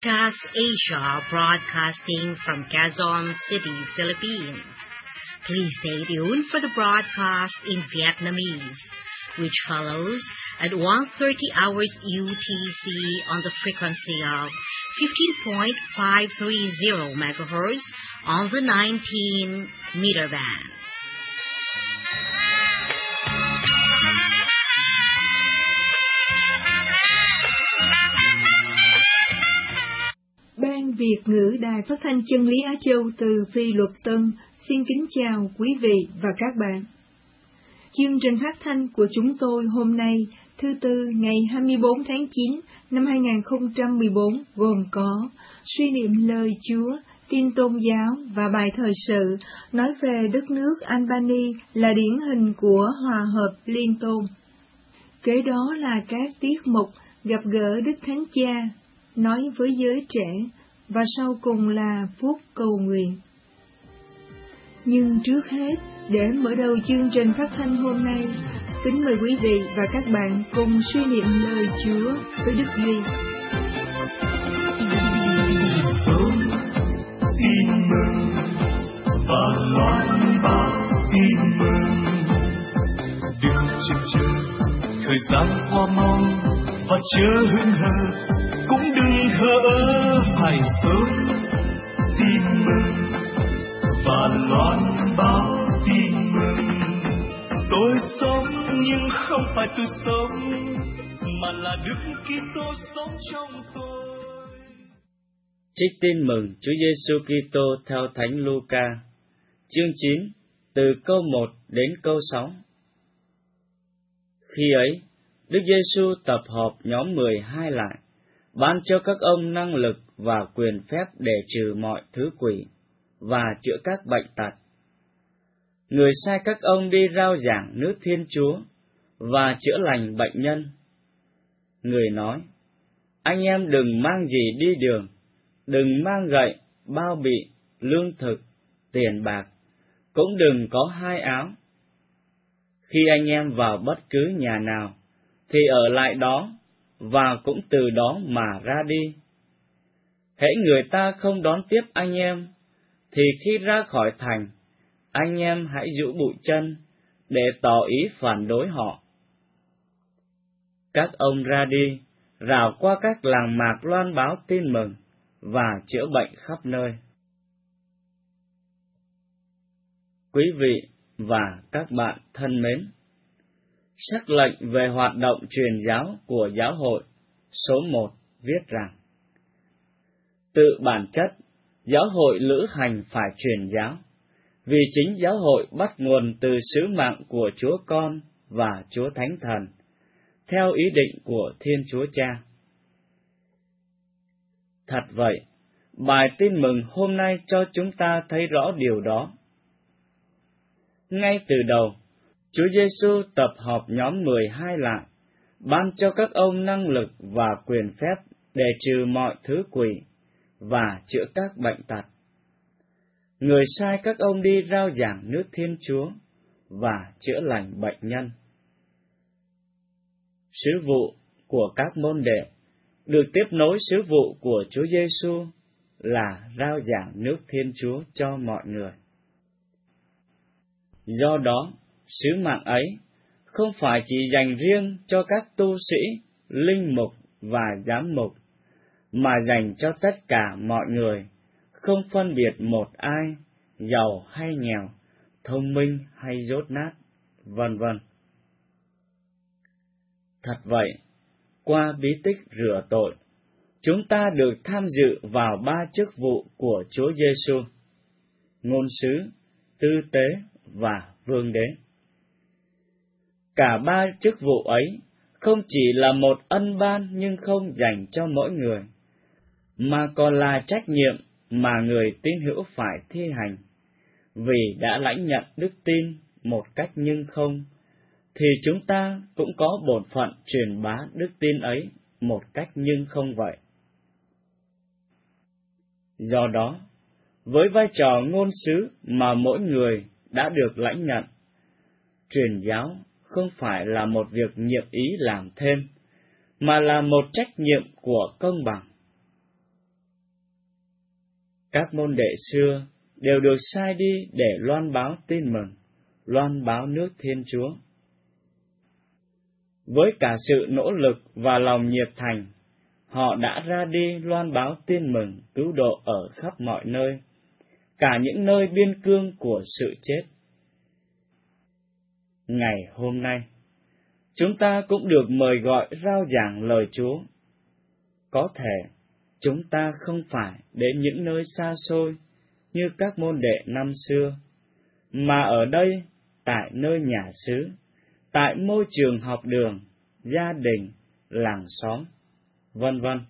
CAS Asia broadcasting from Quezon City, Philippines. Please stay tuned for the broadcast in Vietnamese, which follows at 1:30 hours UTC on the frequency of 15.530 MHz on the 19-meter band. Ban Việt ngữ Đài Phát thanh Chân lý Á Châu từ Phi Luật Tân xin kính chào quý vị và các bạn. Chương trình phát thanh của chúng tôi hôm nay, thứ Tư ngày 24 tháng 9 năm 2014 gồm có suy niệm lời Chúa, tin tôn giáo và bài thời sự nói về đất nước Albany là điển hình của hòa hợp liên tôn. Kế đó là các tiết mục gặp gỡ Đức Thánh Cha, nói với giới trẻ, và sau cùng là phút cầu nguyện. Nhưng trước hết, để mở đầu chương trình phát thanh hôm nay, kính mời quý vị và các bạn cùng suy niệm lời Chúa với Đức Duy. Tin mừng và loan báo tin mừng, đừng chần chừ thời gian qua mau và chớ hững hờ, cũng đừng thờ ơ, phải sớm tin mừng và loan báo tin mừng. Tôi sống nhưng không phải tôi sống, mà là Đức Kitô sống trong tôi. Trích tin mừng Chúa Giêsu Kitô theo Thánh Luca, chương 9, từ câu 1 đến câu 6. Khi ấy, Đức Giêsu tập họp nhóm 12 lại, ban cho các ông năng lực và quyền phép để trừ mọi thứ quỷ và chữa các bệnh tật. Người sai các ông đi rao giảng nước Thiên Chúa và chữa lành bệnh nhân. Người nói: anh em đừng mang gì đi đường, đừng mang gậy, bao bị, lương thực, tiền bạc, cũng đừng có hai áo. Khi anh em vào bất cứ nhà nào, thì ở lại đó, và cũng từ đó mà ra đi. Hễ người ta không đón tiếp anh em, thì khi ra khỏi thành, anh em hãy giũ bụi chân, để tỏ ý phản đối họ. Các ông ra đi, rảo qua các làng mạc loan báo tin mừng, và chữa bệnh khắp nơi. Quý vị và các bạn thân mến, sắc lệnh về hoạt động truyền giáo của giáo hội số 1 viết rằng: tự bản chất, giáo hội lữ hành phải truyền giáo, vì chính giáo hội bắt nguồn từ sứ mạng của Chúa Con và Chúa Thánh Thần, theo ý định của Thiên Chúa Cha. Thật vậy, bài tin mừng hôm nay cho chúng ta thấy rõ điều đó. Ngay từ đầu, Chúa Giêsu tập họp nhóm 12 lại, ban cho các ông năng lực và quyền phép để trừ mọi thứ quỷ và chữa các bệnh tật. Người sai các ông đi rao giảng nước Thiên Chúa và chữa lành bệnh nhân. Sứ vụ của các môn đệ được tiếp nối sứ vụ của Chúa Giêsu là rao giảng nước Thiên Chúa cho mọi người. Do đó, sứ mạng ấy không phải chỉ dành riêng cho các tu sĩ, linh mục và giám mục, mà dành cho tất cả mọi người, không phân biệt một ai, giàu hay nghèo, thông minh hay dốt nát, vân vân. Thật vậy, qua bí tích rửa tội, chúng ta được tham dự vào 3 chức vụ của Chúa Giêsu: ngôn sứ, tư tế và vương đế. Cả 3 chức vụ ấy không chỉ là một ân ban nhưng không dành cho mỗi người, mà còn là trách nhiệm mà người tín hữu phải thi hành, vì đã lãnh nhận đức tin một cách nhưng không, thì chúng ta cũng có bổn phận truyền bá đức tin ấy một cách nhưng không vậy. Do đó, với vai trò ngôn sứ mà mỗi người đã được lãnh nhận, truyền giáo không phải là một việc nhiệm ý làm thêm, mà là một trách nhiệm của công bằng. Các môn đệ xưa đều được sai đi để loan báo tin mừng, loan báo nước Thiên Chúa. Với cả sự nỗ lực và lòng nhiệt thành, họ đã ra đi loan báo tin mừng cứu độ ở khắp mọi nơi, cả những nơi biên cương của sự chết. Ngày hôm nay, chúng ta cũng được mời gọi rao giảng lời Chúa. Có thể chúng ta không phải đến những nơi xa xôi như các môn đệ năm xưa, mà ở đây, tại nơi nhà xứ, tại môi trường học đường, gia đình, làng xóm, vân vân.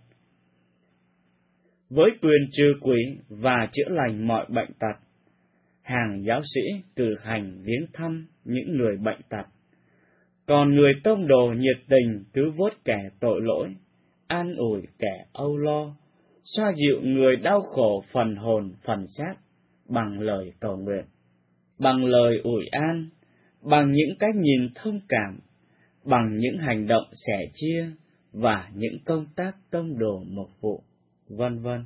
Với quyền trừ quỷ và chữa lành mọi bệnh tật, hàng giáo sĩ cử hành viếng thăm những người bệnh tật, còn người tông đồ nhiệt tình cứu vớt kẻ tội lỗi, an ủi kẻ âu lo, xoa dịu người đau khổ phần hồn phần xác bằng lời cầu nguyện, bằng lời ủi an, bằng những cái nhìn thông cảm, bằng những hành động sẻ chia và những công tác tông đồ mục vụ, vân vân.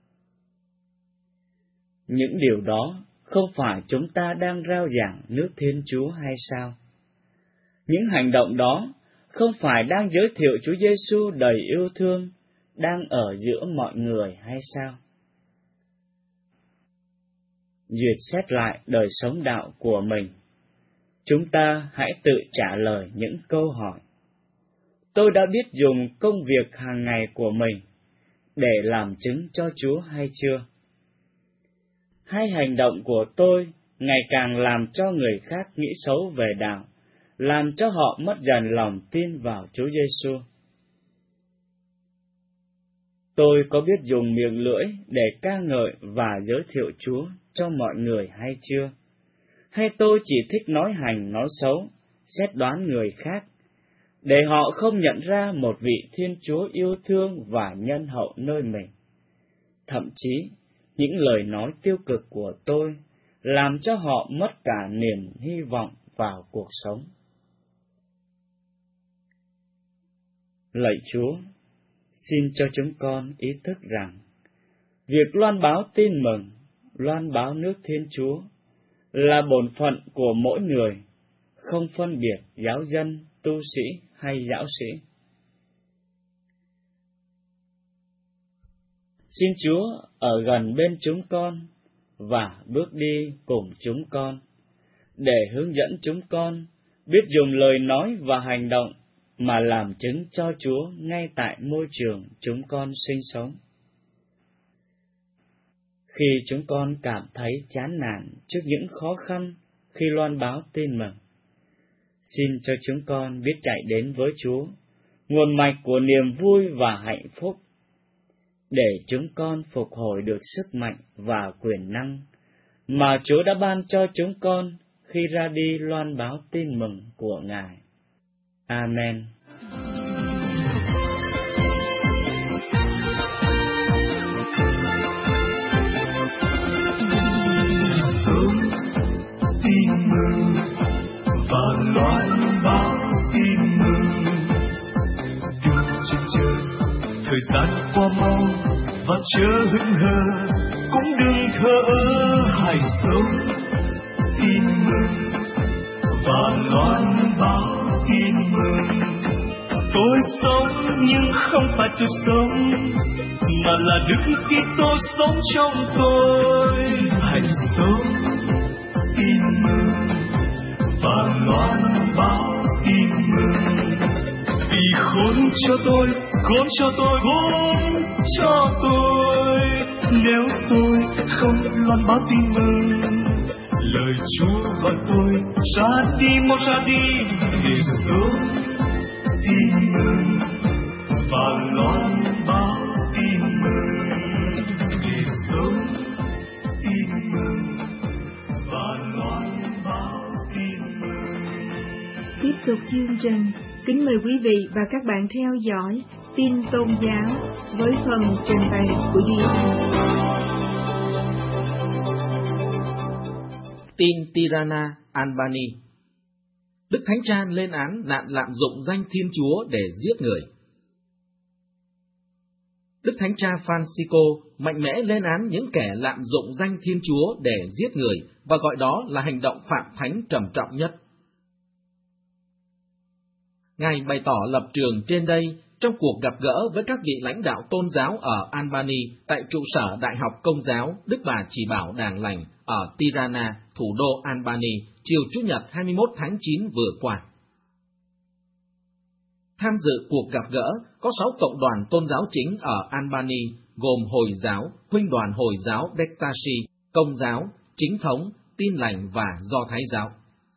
Những điều đó không phải chúng ta đang rao giảng nước Thiên Chúa hay sao? Những hành động đó không phải đang giới thiệu Chúa Giêsu đầy yêu thương, đang ở giữa mọi người hay sao? Duyệt xét lại đời sống đạo của mình, chúng ta hãy tự trả lời những câu hỏi. Tôi đã biết dùng công việc hàng ngày của mình để làm chứng cho Chúa hay chưa? Hay hành động của tôi ngày càng làm cho người khác nghĩ xấu về đạo, làm cho họ mất dần lòng tin vào Chúa Giêsu? Tôi có biết dùng miệng lưỡi để ca ngợi và giới thiệu Chúa cho mọi người hay chưa? Hay tôi chỉ thích nói hành nói xấu, xét đoán người khác, để họ không nhận ra một vị Thiên Chúa yêu thương và nhân hậu nơi mình? Thậm chí, những lời nói tiêu cực của tôi làm cho họ mất cả niềm hy vọng vào cuộc sống. Lạy Chúa, xin cho chúng con ý thức rằng, việc loan báo tin mừng, loan báo nước Thiên Chúa là bổn phận của mỗi người, không phân biệt giáo dân, tu sĩ hay giáo sĩ. Xin Chúa ở gần bên chúng con và bước đi cùng chúng con, để hướng dẫn chúng con biết dùng lời nói và hành động mà làm chứng cho Chúa ngay tại môi trường chúng con sinh sống. Khi chúng con cảm thấy chán nản trước những khó khăn khi loan báo tin mừng, xin cho chúng con biết chạy đến với Chúa, nguồn mạch của niềm vui và hạnh phúc, để chúng con phục hồi được sức mạnh và quyền năng mà Chúa đã ban cho chúng con khi ra đi loan báo tin mừng của Ngài. Amen. Sớm tin mừng và loan báo tin mừng, đừng chần chờ thời gian qua mau và chớ hững hờ, cũng đừng thờ ơ, hãy sống tin mừng và loan báo tin mừng. Tôi sống nhưng không phải tôi sống, mà là Đức Kitô sống trong tôi. Hãy sống tin mừng và loan báo tin mừng. Vì khốn cho tôi, khốn cho tôi, khốn cho tôi, nếu tôi không loan báo tin mừng. Lời Chúa gọi tôi ra đi, mau ra đi, để sống tin mừng và loan báo tin mừng, để sống tin mừng và loan báo tin mừng. Tiếp tục chương trình, kính mời quý vị và các bạn theo dõi tin tôn giáo với phần trình bày của Duy Anh. Tin Tirana, Albany. Đức Thánh Cha lên án nạn lạm dụng danh Thiên Chúa để giết người. Đức Thánh Cha Francisco mạnh mẽ lên án những kẻ lạm dụng danh Thiên Chúa để giết người và gọi đó là hành động phạm thánh trầm trọng nhất. Ngài bày tỏ lập trường trên đây trong cuộc gặp gỡ với các vị lãnh đạo tôn giáo ở Albany tại trụ sở Đại học Công giáo Đức Bà Chỉ Bảo Đàng Lành ở Tirana, thủ đô Albany, chiều Chủ nhật 21 tháng 9 vừa qua. Tham dự cuộc gặp gỡ có 6 cộng đoàn tôn giáo chính ở Albany, gồm Hồi giáo, Huynh đoàn Hồi giáo Bektashi, Công giáo, Chính thống, Tin lành và Do Thái giáo.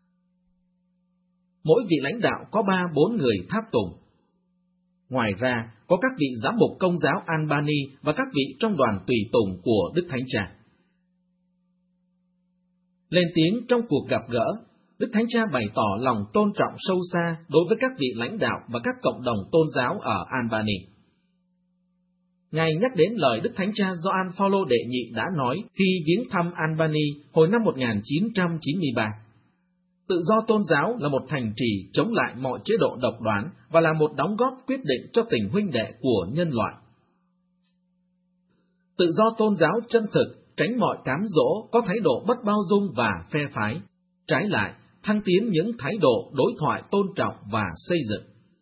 Mỗi vị lãnh đạo có 3-4 người tháp tùng. Ngoài ra, có các vị giám mục Công giáo Albany và các vị trong đoàn tùy tùng của Đức Thánh Cha. Lên tiếng trong cuộc gặp gỡ, Đức Thánh Cha bày tỏ lòng tôn trọng sâu xa đối với các vị lãnh đạo và các cộng đồng tôn giáo ở Albany. Ngài nhắc đến lời Đức Thánh Cha Gioan Phaolô đệ nhị đã nói khi viếng thăm Albany hồi năm 1993. Tự do tôn giáo là một thành trì chống lại mọi chế độ độc đoán và là một đóng góp quyết định cho tình huynh đệ của nhân loại. Tự do tôn giáo chân thực tránh mọi cám dỗ có thái độ bất bao dung và phe phái, trái lại thăng tiến những thái độ đối thoại tôn trọng và xây dựng.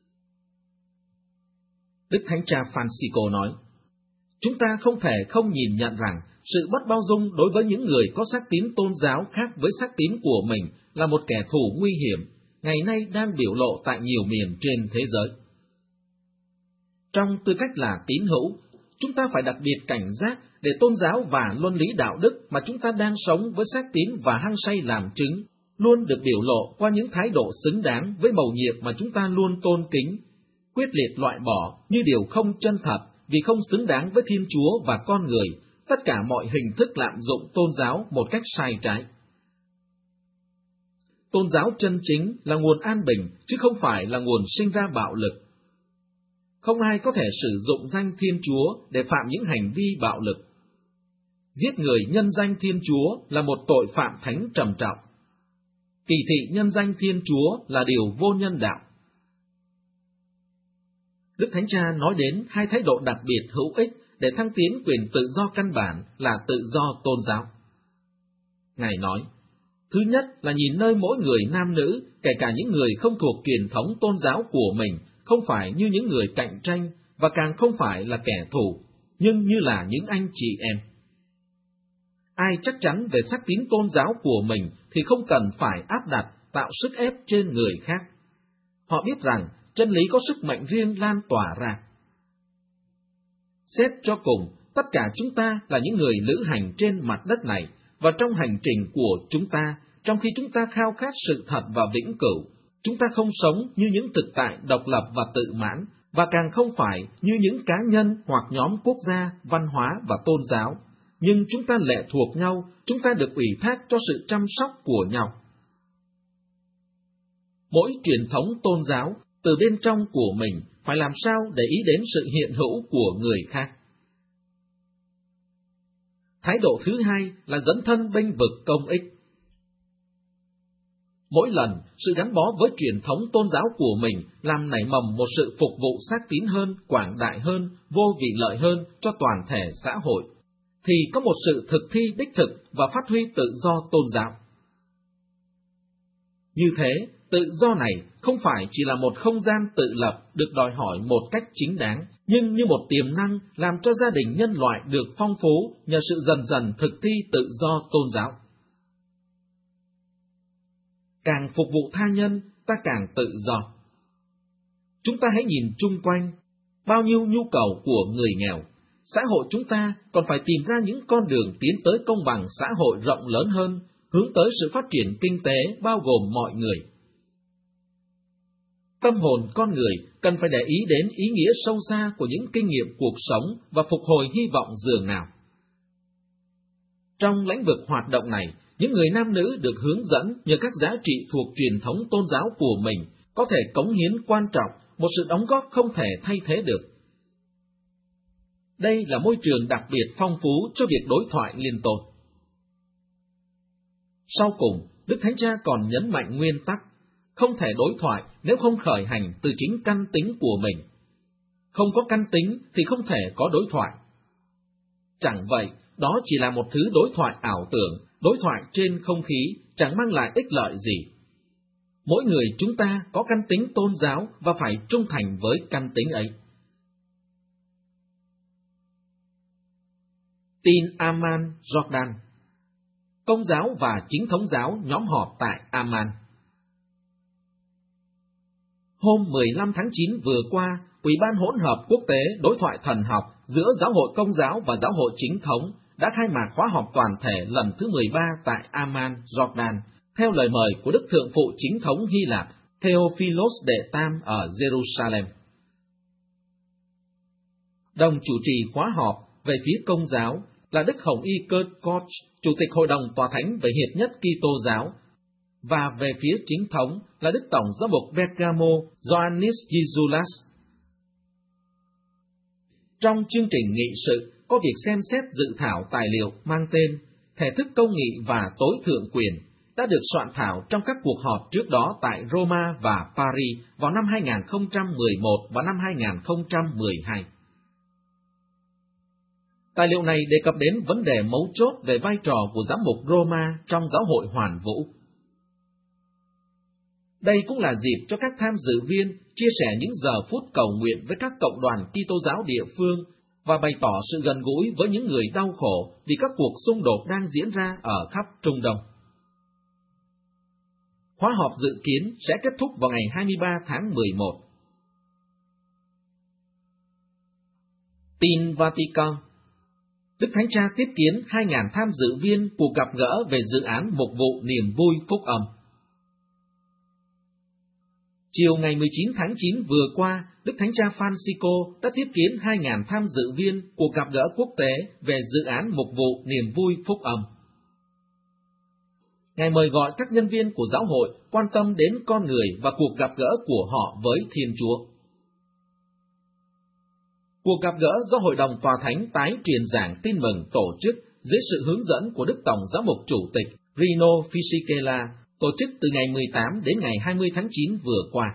Đức Thánh Cha Francisco nói, chúng ta không thể không nhìn nhận rằng sự bất bao dung đối với những người có sắc tín tôn giáo khác với sắc tín của mình là một kẻ thù nguy hiểm, ngày nay đang biểu lộ tại nhiều miền trên thế giới. Trong tư cách là tín hữu, chúng ta phải đặc biệt cảnh giác để tôn giáo và luân lý đạo đức mà chúng ta đang sống với sắc tín và hăng say làm chứng, luôn được biểu lộ qua những thái độ xứng đáng với mầu nhiệm mà chúng ta luôn tôn kính, quyết liệt loại bỏ như điều không chân thật vì không xứng đáng với Thiên Chúa và con người, tất cả mọi hình thức lạm dụng tôn giáo một cách sai trái. Tôn giáo chân chính là nguồn an bình, chứ không phải là nguồn sinh ra bạo lực. Không ai có thể sử dụng danh Thiên Chúa để phạm những hành vi bạo lực. Giết người nhân danh Thiên Chúa là một tội phạm thánh trầm trọng. Kỳ thị nhân danh Thiên Chúa là điều vô nhân đạo. Đức Thánh Cha nói đến 2 thái độ đặc biệt hữu ích để thăng tiến quyền tự do căn bản là tự do tôn giáo. Ngài nói, thứ nhất là nhìn nơi mỗi người nam nữ, kể cả những người không thuộc truyền thống tôn giáo của mình, không phải như những người cạnh tranh và càng không phải là kẻ thù, nhưng như là những anh chị em. Ai chắc chắn về sắc tín tôn giáo của mình thì không cần phải áp đặt, tạo sức ép trên người khác. Họ biết rằng chân lý có sức mạnh riêng lan tỏa ra. Xét cho cùng, tất cả chúng ta là những người lữ hành trên mặt đất này, và trong hành trình của chúng ta, trong khi chúng ta khao khát sự thật và vĩnh cửu, chúng ta không sống như những thực tại độc lập và tự mãn, và càng không phải như những cá nhân hoặc nhóm quốc gia, văn hóa và tôn giáo, nhưng chúng ta lệ thuộc nhau, chúng ta được ủy thác cho sự chăm sóc của nhau. Mỗi truyền thống tôn giáo, từ bên trong của mình, phải làm sao để ý đến sự hiện hữu của người khác. Thái độ thứ hai là dấn thân bênh vực công ích. Mỗi lần, sự gắn bó với truyền thống tôn giáo của mình làm nảy mầm một sự phục vụ xác tín hơn, quảng đại hơn, vô vị lợi hơn cho toàn thể xã hội, thì có một sự thực thi đích thực và phát huy tự do tôn giáo. Như thế, tự do này không phải chỉ là một không gian tự lập được đòi hỏi một cách chính đáng, nhưng như một tiềm năng làm cho gia đình nhân loại được phong phú nhờ sự dần dần thực thi tự do tôn giáo. Càng phục vụ tha nhân, ta càng tự do. Chúng ta hãy nhìn chung quanh, bao nhiêu nhu cầu của người nghèo. Xã hội chúng ta còn phải tìm ra những con đường tiến tới công bằng xã hội rộng lớn hơn, hướng tới sự phát triển kinh tế bao gồm mọi người. Tâm hồn con người cần phải để ý đến ý nghĩa sâu xa của những kinh nghiệm cuộc sống và phục hồi hy vọng dường nào. Trong lĩnh vực hoạt động này, những người nam nữ được hướng dẫn nhờ các giá trị thuộc truyền thống tôn giáo của mình có thể cống hiến quan trọng, một sự đóng góp không thể thay thế được. Đây là môi trường đặc biệt phong phú cho việc đối thoại liên tôn. Sau cùng, Đức Thánh Cha còn nhấn mạnh nguyên tắc, không thể đối thoại nếu không khởi hành từ chính căn tính của mình. không có căn tính thì không thể có đối thoại. Chẳng vậy, đó chỉ là một thứ đối thoại ảo tưởng, đối thoại trên không khí, chẳng mang lại ích lợi gì. Mỗi người chúng ta có căn tính tôn giáo và phải trung thành với căn tính ấy. Tin Amman, Jordan. Công giáo và chính thống giáo nhóm họp tại Amman. Hôm 15 tháng 9 vừa qua, Ủy ban hỗn hợp quốc tế đối thoại thần học giữa Giáo hội Công giáo và Giáo hội Chính thống đã khai mạc khóa họp toàn thể lần thứ 13 tại Amman, Jordan, theo lời mời của Đức Thượng phụ Chính thống Hy Lạp Theophilos đệ Tam ở Jerusalem. Đồng chủ trì khóa họp về phía Công giáo là Đức Hồng Y Kurt Koch, Chủ tịch Hội đồng Tòa Thánh về Hiệp nhất Kitô giáo, và về phía Chính thống là Đức Tổng giám mục Bergamo Ioannis Gizulas. Trong chương trình nghị sự có việc xem xét dự thảo tài liệu mang tên Thể thức công nghị và tối thượng quyền đã được soạn thảo trong các cuộc họp trước đó tại Roma và Paris vào năm 2011 và năm 2012. Tài liệu này đề cập đến vấn đề mấu chốt về vai trò của giám mục Roma trong giáo hội hoàn vũ. Đây cũng là dịp cho các tham dự viên chia sẻ những giờ phút cầu nguyện với các cộng đoàn Kitô giáo địa phương và bày tỏ sự gần gũi với những người đau khổ vì các cuộc xung đột đang diễn ra ở khắp Trung Đông. Khóa họp dự kiến sẽ kết thúc vào ngày 23 tháng 11. Tin Vatican. Đức Thánh Cha tiếp kiến 2.000 tham dự viên cuộc gặp gỡ về dự án mục vụ niềm vui phúc âm. Chiều ngày 19 tháng 9 vừa qua, Đức Thánh Cha Francisco đã tiếp kiến 2.000 tham dự viên cuộc gặp gỡ quốc tế về dự án mục vụ niềm vui phúc âm. Ngài mời gọi các nhân viên của giáo hội quan tâm đến con người và cuộc gặp gỡ của họ với Thiên Chúa. Cuộc gặp gỡ do Hội đồng Tòa Thánh tái truyền giảng tin mừng tổ chức dưới sự hướng dẫn của Đức Tổng giám mục Chủ tịch Rino Fisichella, tổ chức từ ngày 18 đến ngày 20 tháng 9 vừa qua.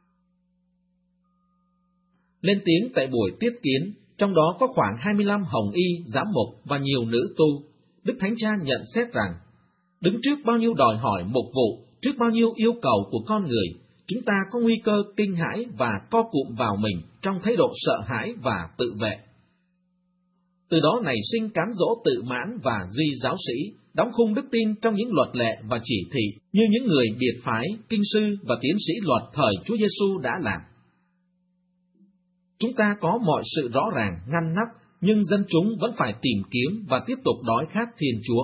Lên tiếng tại buổi tiếp kiến, trong đó có khoảng 25 hồng y, giám mục và nhiều nữ tu, Đức Thánh Cha nhận xét rằng, đứng trước bao nhiêu đòi hỏi mục vụ, trước bao nhiêu yêu cầu của con người, chúng ta có nguy cơ kinh hãi và co cụm vào mình trong thái độ sợ hãi và tự vệ. Từ đó nảy sinh cám dỗ tự mãn và duy giáo sĩ, đóng khung đức tin trong những luật lệ và chỉ thị như những người biệt phái, kinh sư và tiến sĩ luật thời Chúa Giêsu đã làm. Chúng ta có mọi sự rõ ràng, ngăn nắp, nhưng dân chúng vẫn phải tìm kiếm và tiếp tục đói khát Thiên Chúa.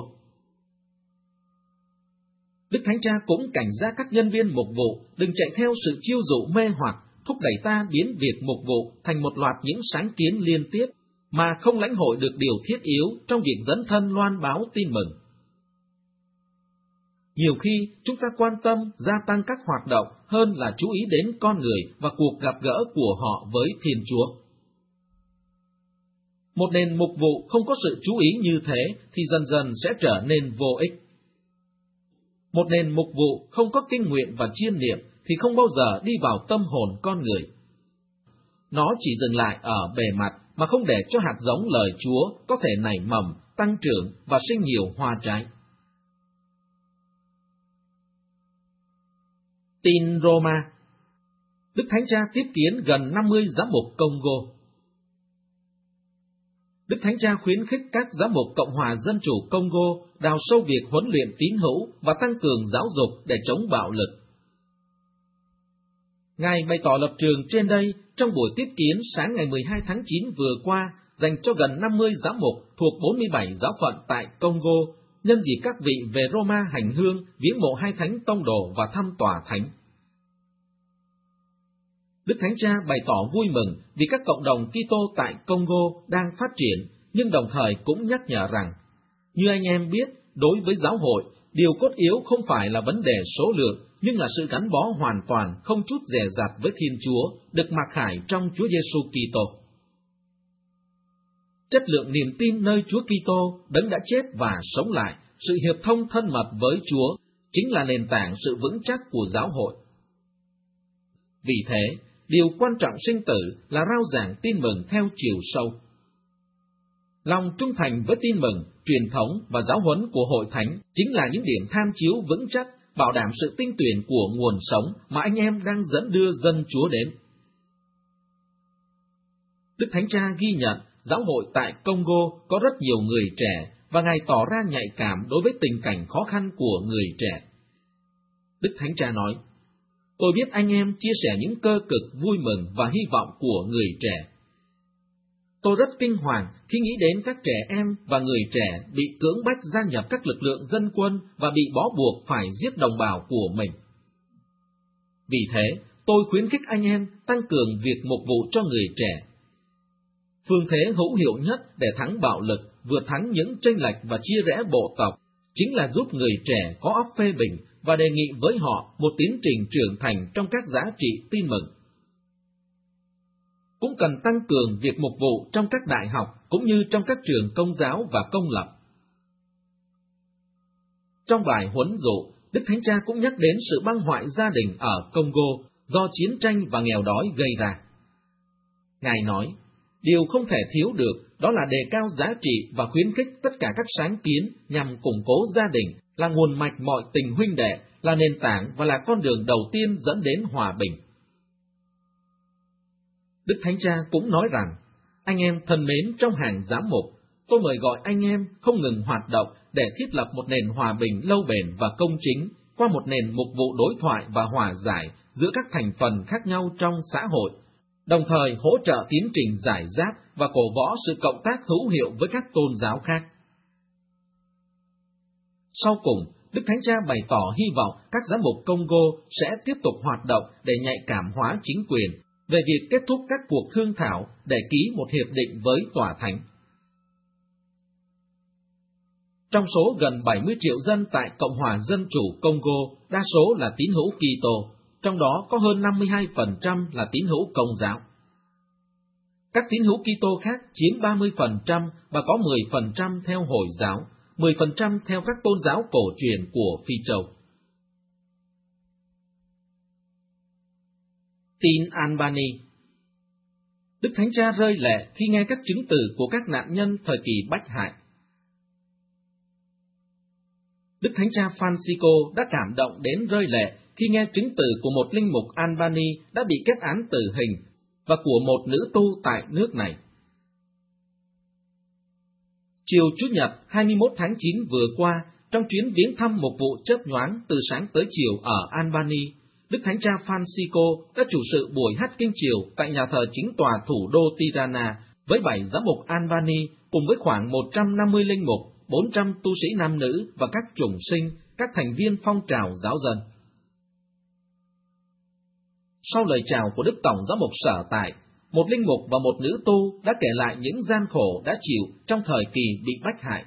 Đức Thánh Cha cũng cảnh giác các nhân viên mục vụ đừng chạy theo sự chiêu dụ mê hoặc, thúc đẩy ta biến việc mục vụ thành một loạt những sáng kiến liên tiếp, mà không lãnh hội được điều thiết yếu trong việc dấn thân loan báo tin mừng. Nhiều khi chúng ta quan tâm gia tăng các hoạt động hơn là chú ý đến con người và cuộc gặp gỡ của họ với Thiên Chúa. Một nền mục vụ không có sự chú ý như thế thì dần dần sẽ trở nên vô ích. Một nền mục vụ không có kinh nguyện và chiêm niệm thì không bao giờ đi vào tâm hồn con người. Nó chỉ dừng lại ở bề mặt mà không để cho hạt giống lời Chúa có thể nảy mầm, tăng trưởng và sinh nhiều hoa trái. Tin Roma. Đức Thánh Cha tiếp kiến gần 50 giám mục Congo. Đức Thánh Cha khuyến khích các giám mục Cộng hòa Dân chủ Congo đào sâu việc huấn luyện tín hữu và tăng cường giáo dục để chống bạo lực. Ngài bày tỏ lập trường trên đây trong buổi tiếp kiến sáng ngày 12 tháng 9 vừa qua dành cho gần 50 giám mục thuộc 47 giáo phận tại Congo, nhân dịp các vị về Roma hành hương, viếng mộ hai thánh tông đồ và thăm tòa thánh. Đức Thánh Cha bày tỏ vui mừng vì các cộng đồng Kitô tại Congo đang phát triển, nhưng đồng thời cũng nhắc nhở rằng, như anh em biết, đối với giáo hội, điều cốt yếu không phải là vấn đề số lượng, nhưng là sự gắn bó hoàn toàn, không chút dè dặt với Thiên Chúa, được mặc khải trong Chúa Giêsu Kitô. Chất lượng niềm tin nơi Chúa Kitô, Đấng đã chết và sống lại, sự hiệp thông thân mật với Chúa, chính là nền tảng sự vững chắc của giáo hội. Vì thế, điều quan trọng sinh tử là rao giảng tin mừng theo chiều sâu. Lòng trung thành với tin mừng, truyền thống và giáo huấn của hội thánh chính là những điểm tham chiếu vững chắc, bảo đảm sự tinh tuyển của nguồn sống mà anh em đang dẫn đưa dân Chúa đến. Đức Thánh Cha ghi nhận giáo hội tại Congo có rất nhiều người trẻ và Ngài tỏ ra nhạy cảm đối với tình cảnh khó khăn của người trẻ. Đức Thánh Cha nói, tôi biết anh em chia sẻ những cơ cực, vui mừng và hy vọng của người trẻ. Tôi rất kinh hoàng khi nghĩ đến các trẻ em và người trẻ bị cưỡng bách gia nhập các lực lượng dân quân và bị bó buộc phải giết đồng bào của mình. Vì thế, tôi khuyến khích anh em tăng cường việc mục vụ cho người trẻ. Phương thế hữu hiệu nhất để thắng bạo lực, vượt thắng những chênh lệch và chia rẽ bộ tộc, chính là giúp người trẻ có óc phê bình và đề nghị với họ một tiến trình trưởng thành trong các giá trị tin mừng. Cũng cần tăng cường việc mục vụ trong các đại học cũng như trong các trường công giáo và công lập. Trong bài huấn dụ, Đức Thánh Cha cũng nhắc đến sự băng hoại gia đình ở Congo do chiến tranh và nghèo đói gây ra. Ngài nói, điều không thể thiếu được đó là đề cao giá trị và khuyến khích tất cả các sáng kiến nhằm củng cố gia đình, là nguồn mạch mọi tình huynh đệ, là nền tảng và là con đường đầu tiên dẫn đến hòa bình. Đức Thánh Cha cũng nói rằng, anh em thân mến trong hàng giám mục, tôi mời gọi anh em không ngừng hoạt động để thiết lập một nền hòa bình lâu bền và công chính qua một nền mục vụ đối thoại và hòa giải giữa các thành phần khác nhau trong xã hội, đồng thời hỗ trợ tiến trình giải giáp và cổ võ sự cộng tác hữu hiệu với các tôn giáo khác. Sau cùng, Đức Thánh Cha bày tỏ hy vọng các giám mục Congo sẽ tiếp tục hoạt động để nhạy cảm hóa chính quyền về việc kết thúc các cuộc thương thảo để ký một hiệp định với Tòa Thánh. Trong số gần 70 triệu dân tại Cộng hòa Dân chủ Congo, đa số là tín hữu Kitô, trong đó có hơn 52% là tín hữu Công giáo. Các tín hữu Kitô khác chiếm 30% và có 10% theo Hồi giáo, 10% theo các tôn giáo cổ truyền của Phi Châu. Tin Albany. Đức Thánh Cha rơi lệ khi nghe các chứng từ của các nạn nhân thời kỳ bách hại. Đức Thánh Cha Francisco đã cảm động đến rơi lệ khi nghe chứng từ của một linh mục Albany đã bị kết án tử hình và của một nữ tu tại nước này. Chiều Chủ nhật 21 tháng 9 vừa qua, trong chuyến viếng thăm mục vụ chớp nhoáng từ sáng tới chiều ở Albany, Đức Thánh Cha Francisco đã chủ sự buổi hát kinh chiều tại nhà thờ chính tòa thủ đô Tirana với 7 giám mục Albany cùng với khoảng 150 linh mục, 400 tu sĩ nam nữ và các chủng sinh, các thành viên phong trào giáo dân. Sau lời chào của Đức Tổng giám mục sở tại, một linh mục và một nữ tu đã kể lại những gian khổ đã chịu trong thời kỳ bị bách hại.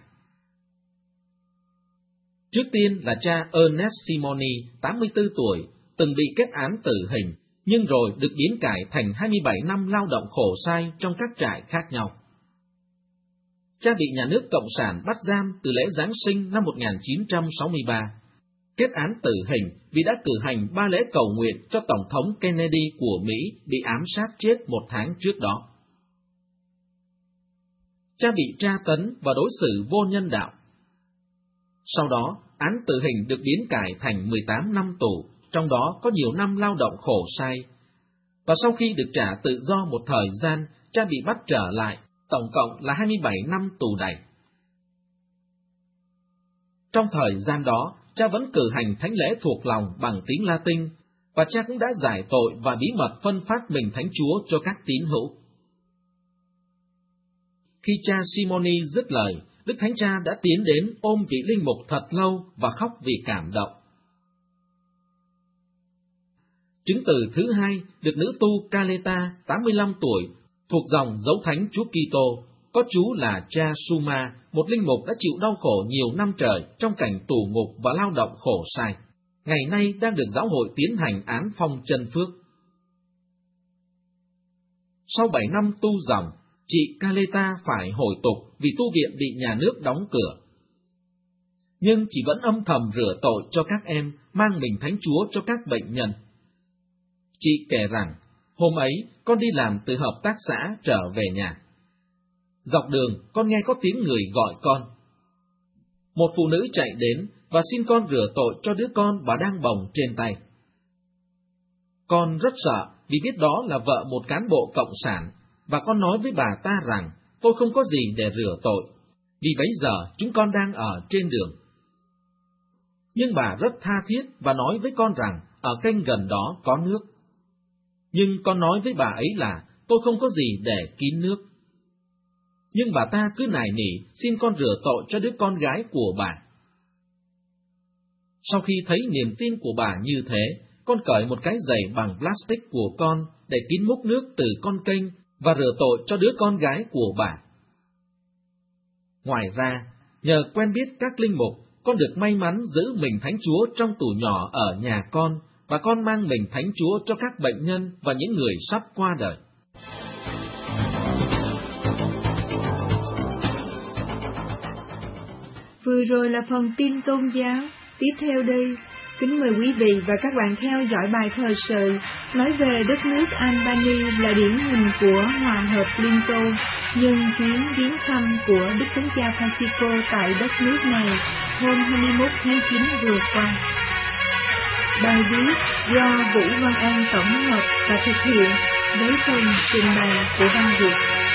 Trước tiên là cha Ernest Simoni, 84 tuổi, từng bị kết án tử hình, nhưng rồi được biến cải thành 27 năm lao động khổ sai trong các trại khác nhau. Cha bị nhà nước Cộng sản bắt giam từ lễ Giáng sinh năm 1963, kết án tử hình vì đã cử hành 3 lễ cầu nguyện cho Tổng thống Kennedy của Mỹ bị ám sát chết 1 tháng trước đó. Cha bị tra tấn và đối xử vô nhân đạo. Sau đó, án tử hình được biến cải thành 18 năm tù, trong đó có nhiều năm lao động khổ sai. Và sau khi được trả tự do một thời gian, cha bị bắt trở lại, tổng cộng là 27 năm tù đầy. Trong thời gian đó, cha vẫn cử hành thánh lễ thuộc lòng bằng tiếng Latin, và cha cũng đã giải tội và bí mật phân phát mình Thánh Chúa cho các tín hữu. Khi cha Simoni dứt lời, Đức Thánh Cha đã tiến đến ôm vị linh mục thật lâu và khóc vì cảm động. Chứng từ thứ hai được nữ tu Caleta, 85 tuổi, thuộc dòng dấu thánh Chúa Kitô, có chú là cha Suma, một linh mục đã chịu đau khổ nhiều năm trời trong cảnh tù ngục và lao động khổ sai. Ngày nay đang được giáo hội tiến hành án phong chân phước. Sau 7 năm tu dòng, chị Caleta phải hồi tục vì tu viện bị nhà nước đóng cửa. Nhưng chị vẫn âm thầm rửa tội cho các em, mang mình Thánh Chúa cho các bệnh nhân. Chị kể rằng, Hôm ấy, con đi làm từ hợp tác xã trở về nhà. Dọc đường, con nghe có tiếng người gọi con. Một phụ nữ chạy đến và xin con rửa tội cho đứa con bà đang bồng trên tay. Con rất sợ vì biết đó là vợ một cán bộ cộng sản, và con nói với bà ta rằng tôi không có gì để rửa tội, vì bấy giờ chúng con đang ở trên đường. Nhưng bà rất tha thiết và nói với con rằng ở kênh gần đó có nước. Nhưng con nói với bà ấy là tôi không có gì để kín nước. Nhưng bà ta cứ nài nỉ xin con rửa tội cho đứa con gái của bà. Sau khi thấy niềm tin của bà như thế, con cởi một cái giày bằng plastic của con để kín múc nước từ con kênh và rửa tội cho đứa con gái của bà. Ngoài ra, nhờ quen biết các linh mục, con được may mắn giữ mình Thánh Chúa trong tủ nhỏ ở nhà con, và con mang mình Thánh Chúa cho các bệnh nhân và những người sắp qua đời. Vừa rồi là phần tin tôn giáo. Tiếp theo đây, kính mời quý vị và các bạn theo dõi bài thời sự nói về đất nước Albany là điển hình của hòa hợp liên tôn, nhân chuyến viếng thăm của Đức Thánh Cha Francisco tại đất nước này hôm 21 tháng 9 vừa qua. Bài viết do Vũ Văn An tổng hợp và thực hiện với phần trình bày của Văn Việt.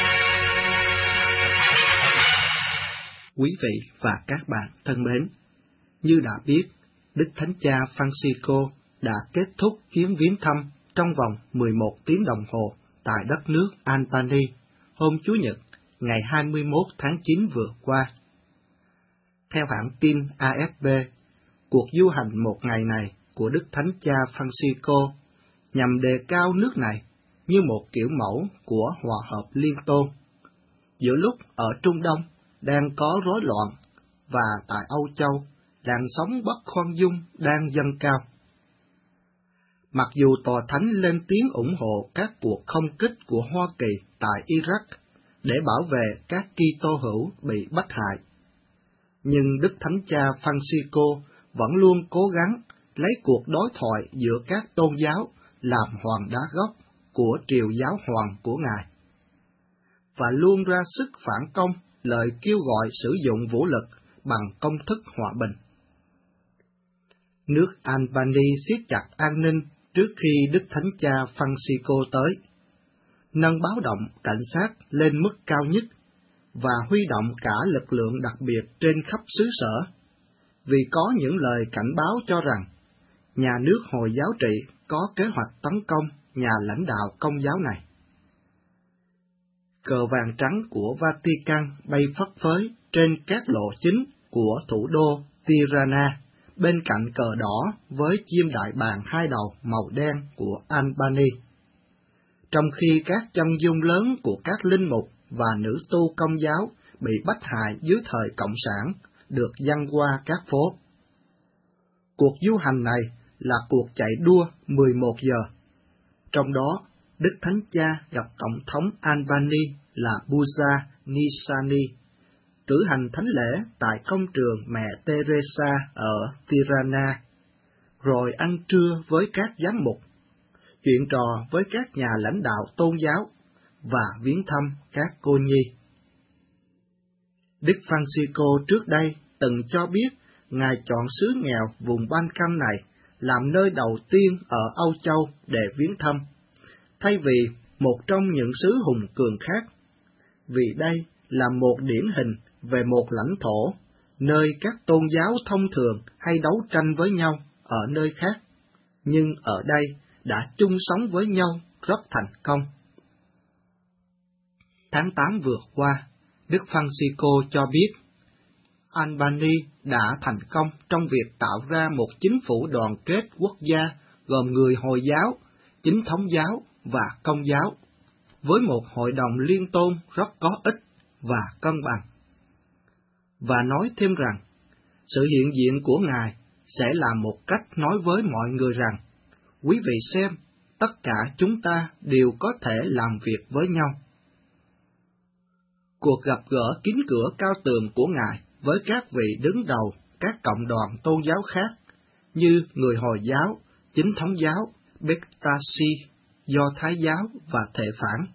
Quý vị và các bạn thân mến, như đã biết, Đức Thánh Cha Francisco đã kết thúc chuyến viếng thăm trong vòng 11 tiếng đồng hồ tại đất nước Albany hôm Chủ nhật ngày 21 tháng 9 vừa qua. Theo hãng tin AFP, cuộc du hành một ngày này của Đức Thánh Cha Francisco nhằm đề cao nước này như một kiểu mẫu của hòa hợp liên tôn, giữa lúc ở Trung Đông đang có rối loạn và tại Âu Châu làn sóng bất khoan dung đang dâng cao. Mặc dù Tòa Thánh lên tiếng ủng hộ các cuộc không kích của Hoa Kỳ tại Iraq để bảo vệ các Kitô hữu bị bắt hại, nhưng Đức Thánh Cha Francisco vẫn luôn cố gắng lấy cuộc đối thoại giữa các tôn giáo làm hòn đá gốc của triều giáo hoàng của Ngài, và luôn ra sức phản công lời kêu gọi sử dụng vũ lực bằng công thức hòa bình. Nước Albany siết chặt an ninh trước khi Đức Thánh Cha Francisco tới, nâng báo động cảnh sát lên mức cao nhất và huy động cả lực lượng đặc biệt trên khắp xứ sở, vì có những lời cảnh báo cho rằng nhà nước Hồi giáo trị có kế hoạch tấn công nhà lãnh đạo Công giáo này. Cờ vàng trắng của Vatican bay phất phới trên các lộ chính của thủ đô Tirana, bên cạnh cờ đỏ với chim đại bàng hai đầu màu đen của Albany, trong khi các chân dung lớn của các linh mục và nữ tu Công giáo bị bắt hại dưới thời Cộng sản được dăng qua các phố. Cuộc du hành này là cuộc chạy đua 11 giờ, trong đó Đức Thánh Cha gặp Tổng thống Albany là Buza Nisani, cử hành thánh lễ tại công trường Mẹ Teresa ở Tirana, rồi ăn trưa với các giám mục, chuyện trò với các nhà lãnh đạo tôn giáo và viếng thăm các cô nhi. Đức Francisco trước đây từng cho biết Ngài chọn xứ nghèo vùng Ban-cam này làm nơi đầu tiên ở Âu Châu để viếng thăm, thay vì một trong những xứ hùng cường khác, vì đây là một điển hình về một lãnh thổ, nơi các tôn giáo thông thường hay đấu tranh với nhau ở nơi khác, nhưng ở đây đã chung sống với nhau rất thành công. Tháng 8 vừa qua, Đức Francisco cho biết, Albany đã thành công trong việc tạo ra một chính phủ đoàn kết quốc gia gồm người Hồi giáo, Chính thống giáo và Công giáo, với một hội đồng liên tôn rất có ích và cân bằng. Và nói thêm rằng, sự hiện diện của Ngài sẽ là một cách nói với mọi người rằng, quý vị xem, tất cả chúng ta đều có thể làm việc với nhau. Cuộc gặp gỡ kín cửa cao tường của Ngài với các vị đứng đầu các cộng đoàn tôn giáo khác như người Hồi giáo, Chính thống giáo, Bektasi, Do Thái giáo và Thệ phản.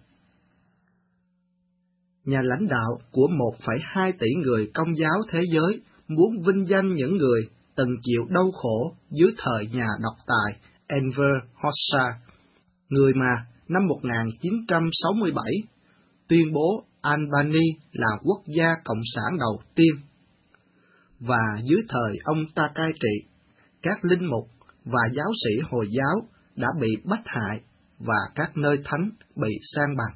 Nhà lãnh đạo của 1,2 tỷ người Công giáo thế giới muốn vinh danh những người từng chịu đau khổ dưới thời nhà độc tài Enver Hoxha, người mà năm 1967 tuyên bố Albania là quốc gia cộng sản đầu tiên. Và dưới thời ông ta cai trị, các linh mục và giáo sĩ Hồi giáo đã bị bắt hại và các nơi thánh bị san bằng.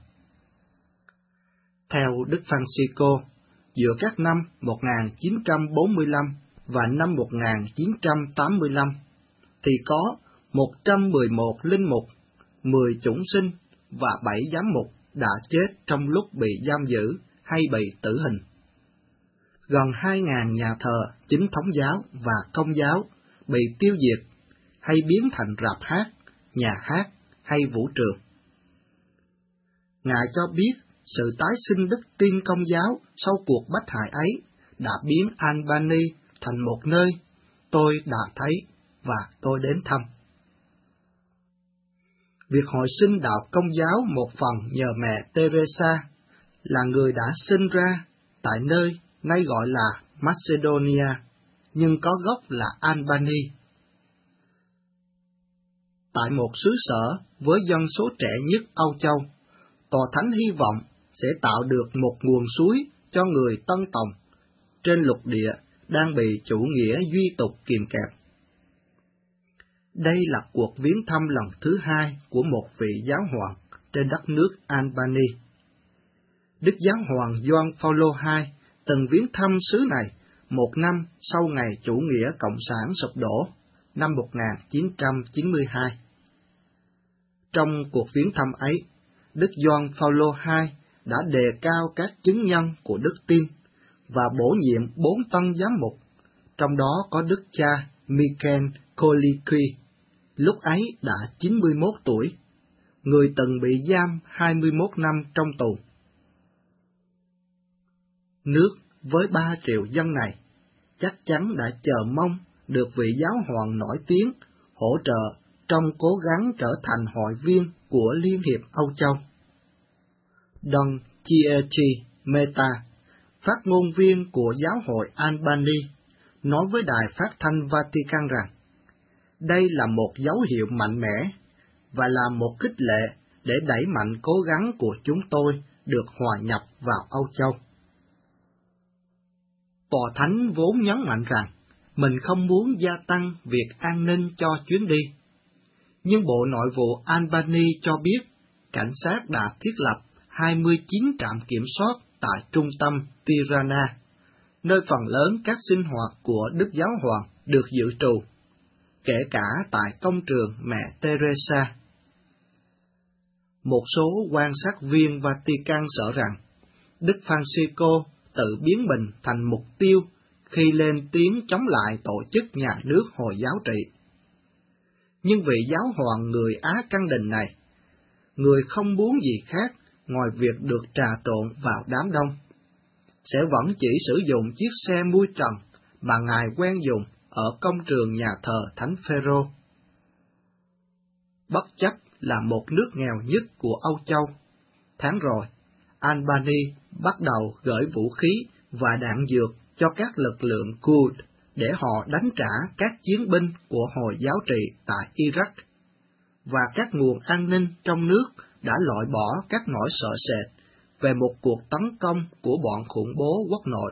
Theo Đức Francisco, giữa các năm 1945 và năm 1985, thì có 111 linh mục, 10 chủng sinh và 7 giám mục đã chết trong lúc bị giam giữ hay bị tử hình. Gần 2.000 nhà thờ chính thống giáo và công giáo bị tiêu diệt hay biến thành rạp hát, nhà hát hay vũ trường. Ngài cho biết sự tái sinh đức tin công giáo sau cuộc bắt hại ấy đã biến Albania thành một nơi tôi đã thấy và tôi đến thăm. Việc hồi sinh đạo công giáo một phần nhờ mẹ Teresa là người đã sinh ra tại nơi nay gọi là Macedonia, nhưng có gốc là Albania. Tại một xứ sở với dân số trẻ nhất Âu Châu, Tòa Thánh hy vọng sẽ tạo được một nguồn suối cho người Tân Tòng trên lục địa đang bị chủ nghĩa duy tục kìm kẹp. Đây là cuộc viếng thăm lần thứ 2 của một vị giáo hoàng trên đất nước Albania. Đức Giáo hoàng Gioan Phaolô II từng viếng thăm xứ này một năm sau ngày chủ nghĩa cộng sản sụp đổ, năm 1992. Trong cuộc viếng thăm ấy, Đức Gioan Phaolô II đã đề cao các chứng nhân của đức tin và bổ nhiệm 4 tân giám mục, trong đó có Đức cha Michael Kolikui, lúc ấy đã 91 tuổi, người từng bị giam 21 năm trong tù. Nước với 3 triệu dân này chắc chắn đã chờ mong được vị giáo hoàng nổi tiếng hỗ trợ trong cố gắng trở thành hội viên của Liên hiệp Âu Châu. Don Chieti Meta, phát ngôn viên của giáo hội Albania, nói với đài phát thanh Vatican rằng, đây là một dấu hiệu mạnh mẽ và là một khích lệ để đẩy mạnh cố gắng của chúng tôi được hòa nhập vào Âu Châu. Tòa Thánh vốn nhấn mạnh rằng mình không muốn gia tăng việc an ninh cho chuyến đi, nhưng Bộ Nội vụ Albania cho biết cảnh sát đã thiết lập 29 trạm kiểm soát tại trung tâm Tirana, nơi phần lớn các sinh hoạt của Đức Giáo Hoàng được dự trù, kể cả tại công trường mẹ Teresa. Một số quan sát viên Vatican sợ rằng Đức Francisco tự biến mình thành mục tiêu khi lên tiếng chống lại tổ chức nhà nước Hồi giáo trị. Nhưng vị giáo hoàng người Á Căn Đình này, người không muốn gì khác ngoài việc được trà trộn vào đám đông, sẽ vẫn chỉ sử dụng chiếc xe mui trần mà Ngài quen dùng ở công trường nhà thờ Thánh Phêrô. Bất chấp là một nước nghèo nhất của Âu Châu, tháng rồi, Albania bắt đầu gửi vũ khí và đạn dược cho các lực lượng Kurd để họ đánh trả các chiến binh của Hồi giáo trị tại Iraq, và các nguồn an ninh trong nước đã loại bỏ các nỗi sợ sệt về một cuộc tấn công của bọn khủng bố quốc nội.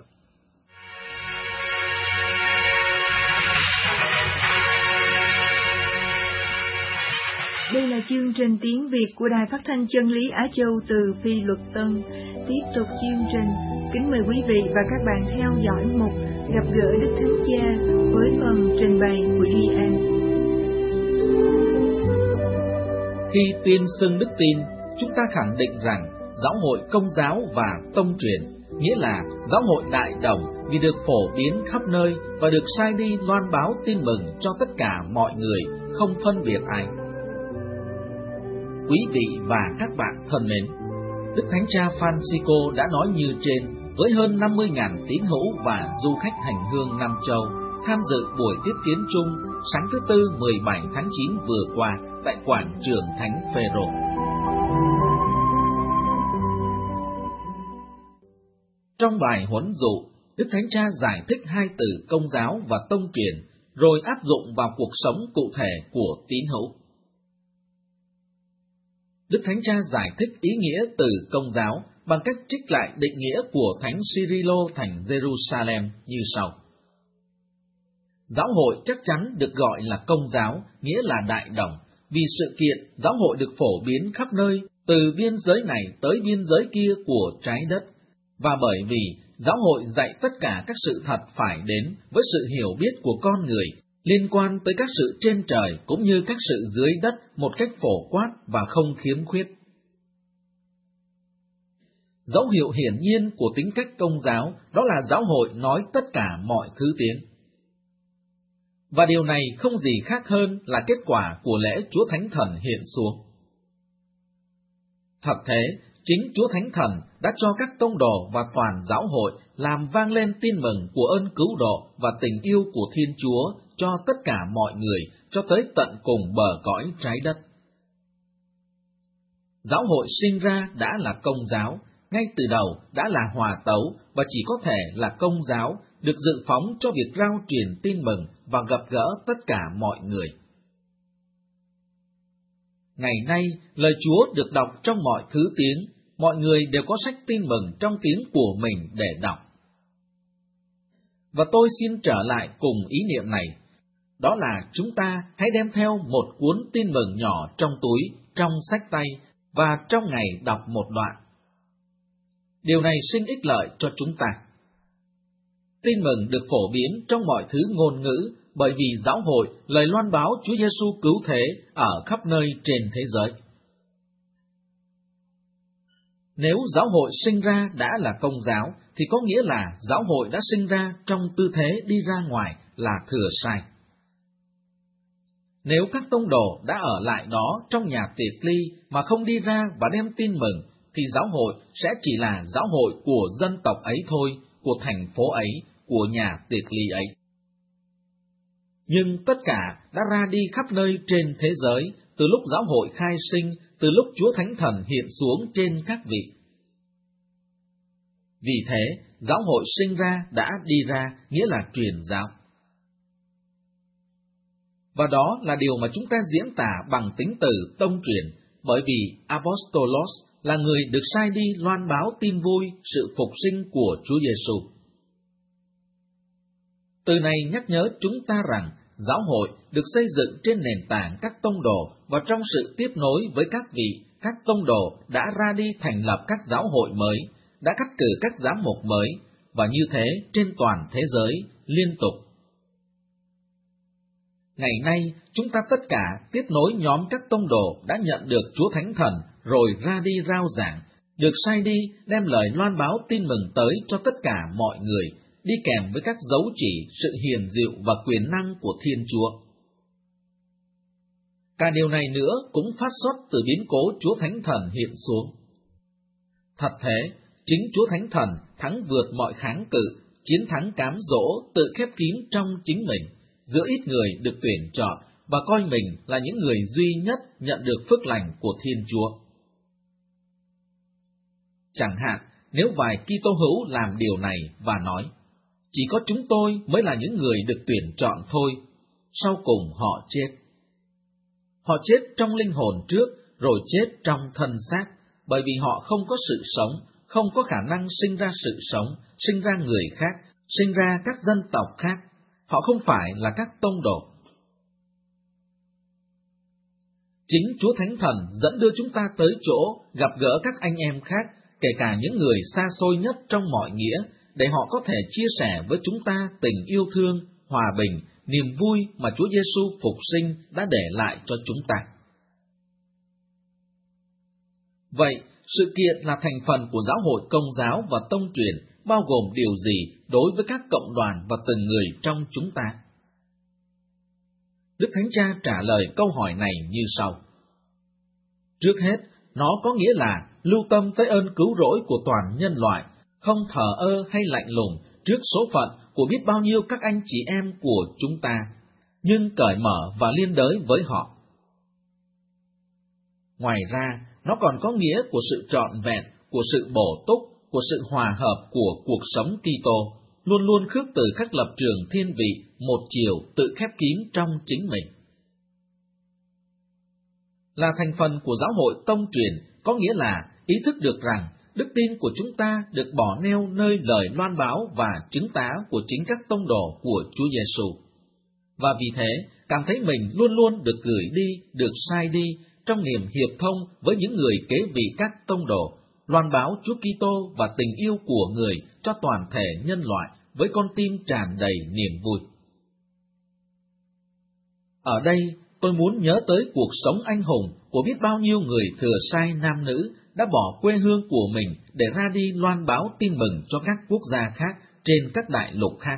Đây là chương trình tiếng Việt của Đài Phát thanh Chân lý Á Châu từ Phi Luật Tân. Tiếp tục chương trình, kính mời quý vị và các bạn theo dõi mục Gặp gỡ Đức Thánh Cha với phần trình bày của Gien. Khi tuyên xưng đức tin, chúng ta khẳng định rằng giáo hội Công giáo và tông truyền, nghĩa là giáo hội đại đồng, vì được phổ biến khắp nơi và được sai đi loan báo tin mừng cho tất cả mọi người, không phân biệt ai. Quý vị và các bạn thân mến, Đức Thánh Cha Francisco đã nói như trên với hơn 50.000 tín hữu và du khách hành hương Nam Châu tham dự buổi tiếp kiến chung sáng thứ Tư 17 tháng 9 vừa qua tại quảng trường Thánh Phêrô. Trong bài huấn dụ, Đức Thánh Cha giải thích hai từ công giáo và tông truyền, rồi áp dụng vào cuộc sống cụ thể của tín hữu. Đức Thánh Cha giải thích ý nghĩa từ công giáo bằng cách trích lại định nghĩa của Thánh Cyrilo thành Jerusalem như sau. Giáo hội chắc chắn được gọi là công giáo, nghĩa là đại đồng, vì sự kiện giáo hội được phổ biến khắp nơi, từ biên giới này tới biên giới kia của trái đất, và bởi vì giáo hội dạy tất cả các sự thật phải đến với sự hiểu biết của con người, liên quan tới các sự trên trời cũng như các sự dưới đất một cách phổ quát và không khiếm khuyết. Dấu hiệu hiển nhiên của tính cách công giáo đó là giáo hội nói tất cả mọi thứ tiếng. Và điều này không gì khác hơn là kết quả của lễ Chúa Thánh Thần hiện xuống. Thật thế, chính Chúa Thánh Thần đã cho các tông đồ và toàn giáo hội làm vang lên tin mừng của ơn cứu độ và tình yêu của Thiên Chúa cho tất cả mọi người, cho tới tận cùng bờ cõi trái đất. Giáo hội sinh ra đã là công giáo, ngay từ đầu đã là hòa tấu và chỉ có thể là công giáo, được dự phóng cho việc rao truyền tin mừng và gặp gỡ tất cả mọi người. Ngày nay, lời Chúa được đọc trong mọi thứ tiếng, mọi người đều có sách tin mừng trong tiếng của mình để đọc. Và tôi xin trở lại cùng ý niệm này, đó là chúng ta hãy đem theo một cuốn tin mừng nhỏ trong túi, trong sách tay, và trong ngày đọc một đoạn. Điều này sinh ích lợi cho chúng ta. Tin mừng được phổ biến trong mọi thứ ngôn ngữ, bởi vì giáo hội lời loan báo Chúa Giêsu cứu thế ở khắp nơi trên thế giới. Nếu giáo hội sinh ra đã là công giáo, thì có nghĩa là giáo hội đã sinh ra trong tư thế đi ra ngoài là thừa sai. Nếu các tông đồ đã ở lại đó trong nhà tiệc ly mà không đi ra và đem tin mừng, thì giáo hội sẽ chỉ là giáo hội của dân tộc ấy thôi, của thành phố ấy, của nhà tiệc ly ấy. Nhưng tất cả đã ra đi khắp nơi trên thế giới, từ lúc giáo hội khai sinh, từ lúc Chúa Thánh Thần hiện xuống trên các vị. Vì thế, giáo hội sinh ra đã đi ra, nghĩa là truyền giáo. Và đó là điều mà chúng ta diễn tả bằng tính từ tông truyền, bởi vì Apostolos là người được sai đi loan báo tin vui sự phục sinh của Chúa Giêsu. Từ này nhắc nhớ chúng ta rằng giáo hội được xây dựng trên nền tảng các tông đồ và trong sự tiếp nối với các vị, các tông đồ đã ra đi thành lập các giáo hội mới, đã cắt cử các giám mục mới, và như thế trên toàn thế giới, liên tục. Ngày nay, chúng ta tất cả tiếp nối nhóm các tông đồ đã nhận được Chúa Thánh Thần, rồi ra đi rao giảng, được sai đi đem lời loan báo tin mừng tới cho tất cả mọi người, đi kèm với các dấu chỉ, sự hiền dịu và quyền năng của Thiên Chúa. Cả điều này nữa cũng phát xuất từ biến cố Chúa Thánh Thần hiện xuống. Thật thế, chính Chúa Thánh Thần thắng vượt mọi kháng cự, chiến thắng cám dỗ, tự khép kín trong chính mình, giữa ít người được tuyển chọn và coi mình là những người duy nhất nhận được phước lành của Thiên Chúa. Chẳng hạn, nếu vài Kitô hữu làm điều này và nói, chỉ có chúng tôi mới là những người được tuyển chọn thôi, sau cùng họ chết. Họ chết trong linh hồn trước, rồi chết trong thân xác, bởi vì họ không có sự sống, không có khả năng sinh ra sự sống, sinh ra người khác, sinh ra các dân tộc khác. Họ không phải là các tông đồ. Chính Chúa Thánh Thần dẫn đưa chúng ta tới chỗ gặp gỡ các anh em khác, kể cả những người xa xôi nhất trong mọi nghĩa, để họ có thể chia sẻ với chúng ta tình yêu thương, hòa bình, niềm vui mà Chúa Giêsu phục sinh đã để lại cho chúng ta. Vậy, sự kiện là thành phần của giáo hội công giáo và tông truyền, bao gồm điều gì đối với các cộng đoàn và từng người trong chúng ta? Đức Thánh Cha trả lời câu hỏi này như sau. Trước hết, nó có nghĩa là lưu tâm tới ơn cứu rỗi của toàn nhân loại, không thờ ơ hay lạnh lùng trước số phận của biết bao nhiêu các anh chị em của chúng ta, nhưng cởi mở và liên đới với họ. Ngoài ra, nó còn có nghĩa của sự trọn vẹn, của sự bổ túc, của sự hòa hợp của cuộc sống Kitô, luôn luôn khước từ các lập trường thiên vị, một chiều tự khép kín trong chính mình. Là thành phần của giáo hội tông truyền có nghĩa là ý thức được rằng đức tin của chúng ta được bỏ neo nơi lời loan báo và chứng tá của chính các tông đồ của Chúa Giêsu. Và vì thế, cảm thấy mình luôn luôn được gửi đi, được sai đi trong niềm hiệp thông với những người kế vị các tông đồ, loan báo Chúa Kitô và tình yêu của người cho toàn thể nhân loại với con tim tràn đầy niềm vui. Ở đây, tôi muốn nhớ tới cuộc sống anh hùng của biết bao nhiêu người thừa sai nam nữ đã bỏ quê hương của mình để ra đi loan báo tin mừng cho các quốc gia khác trên các đại lục khác.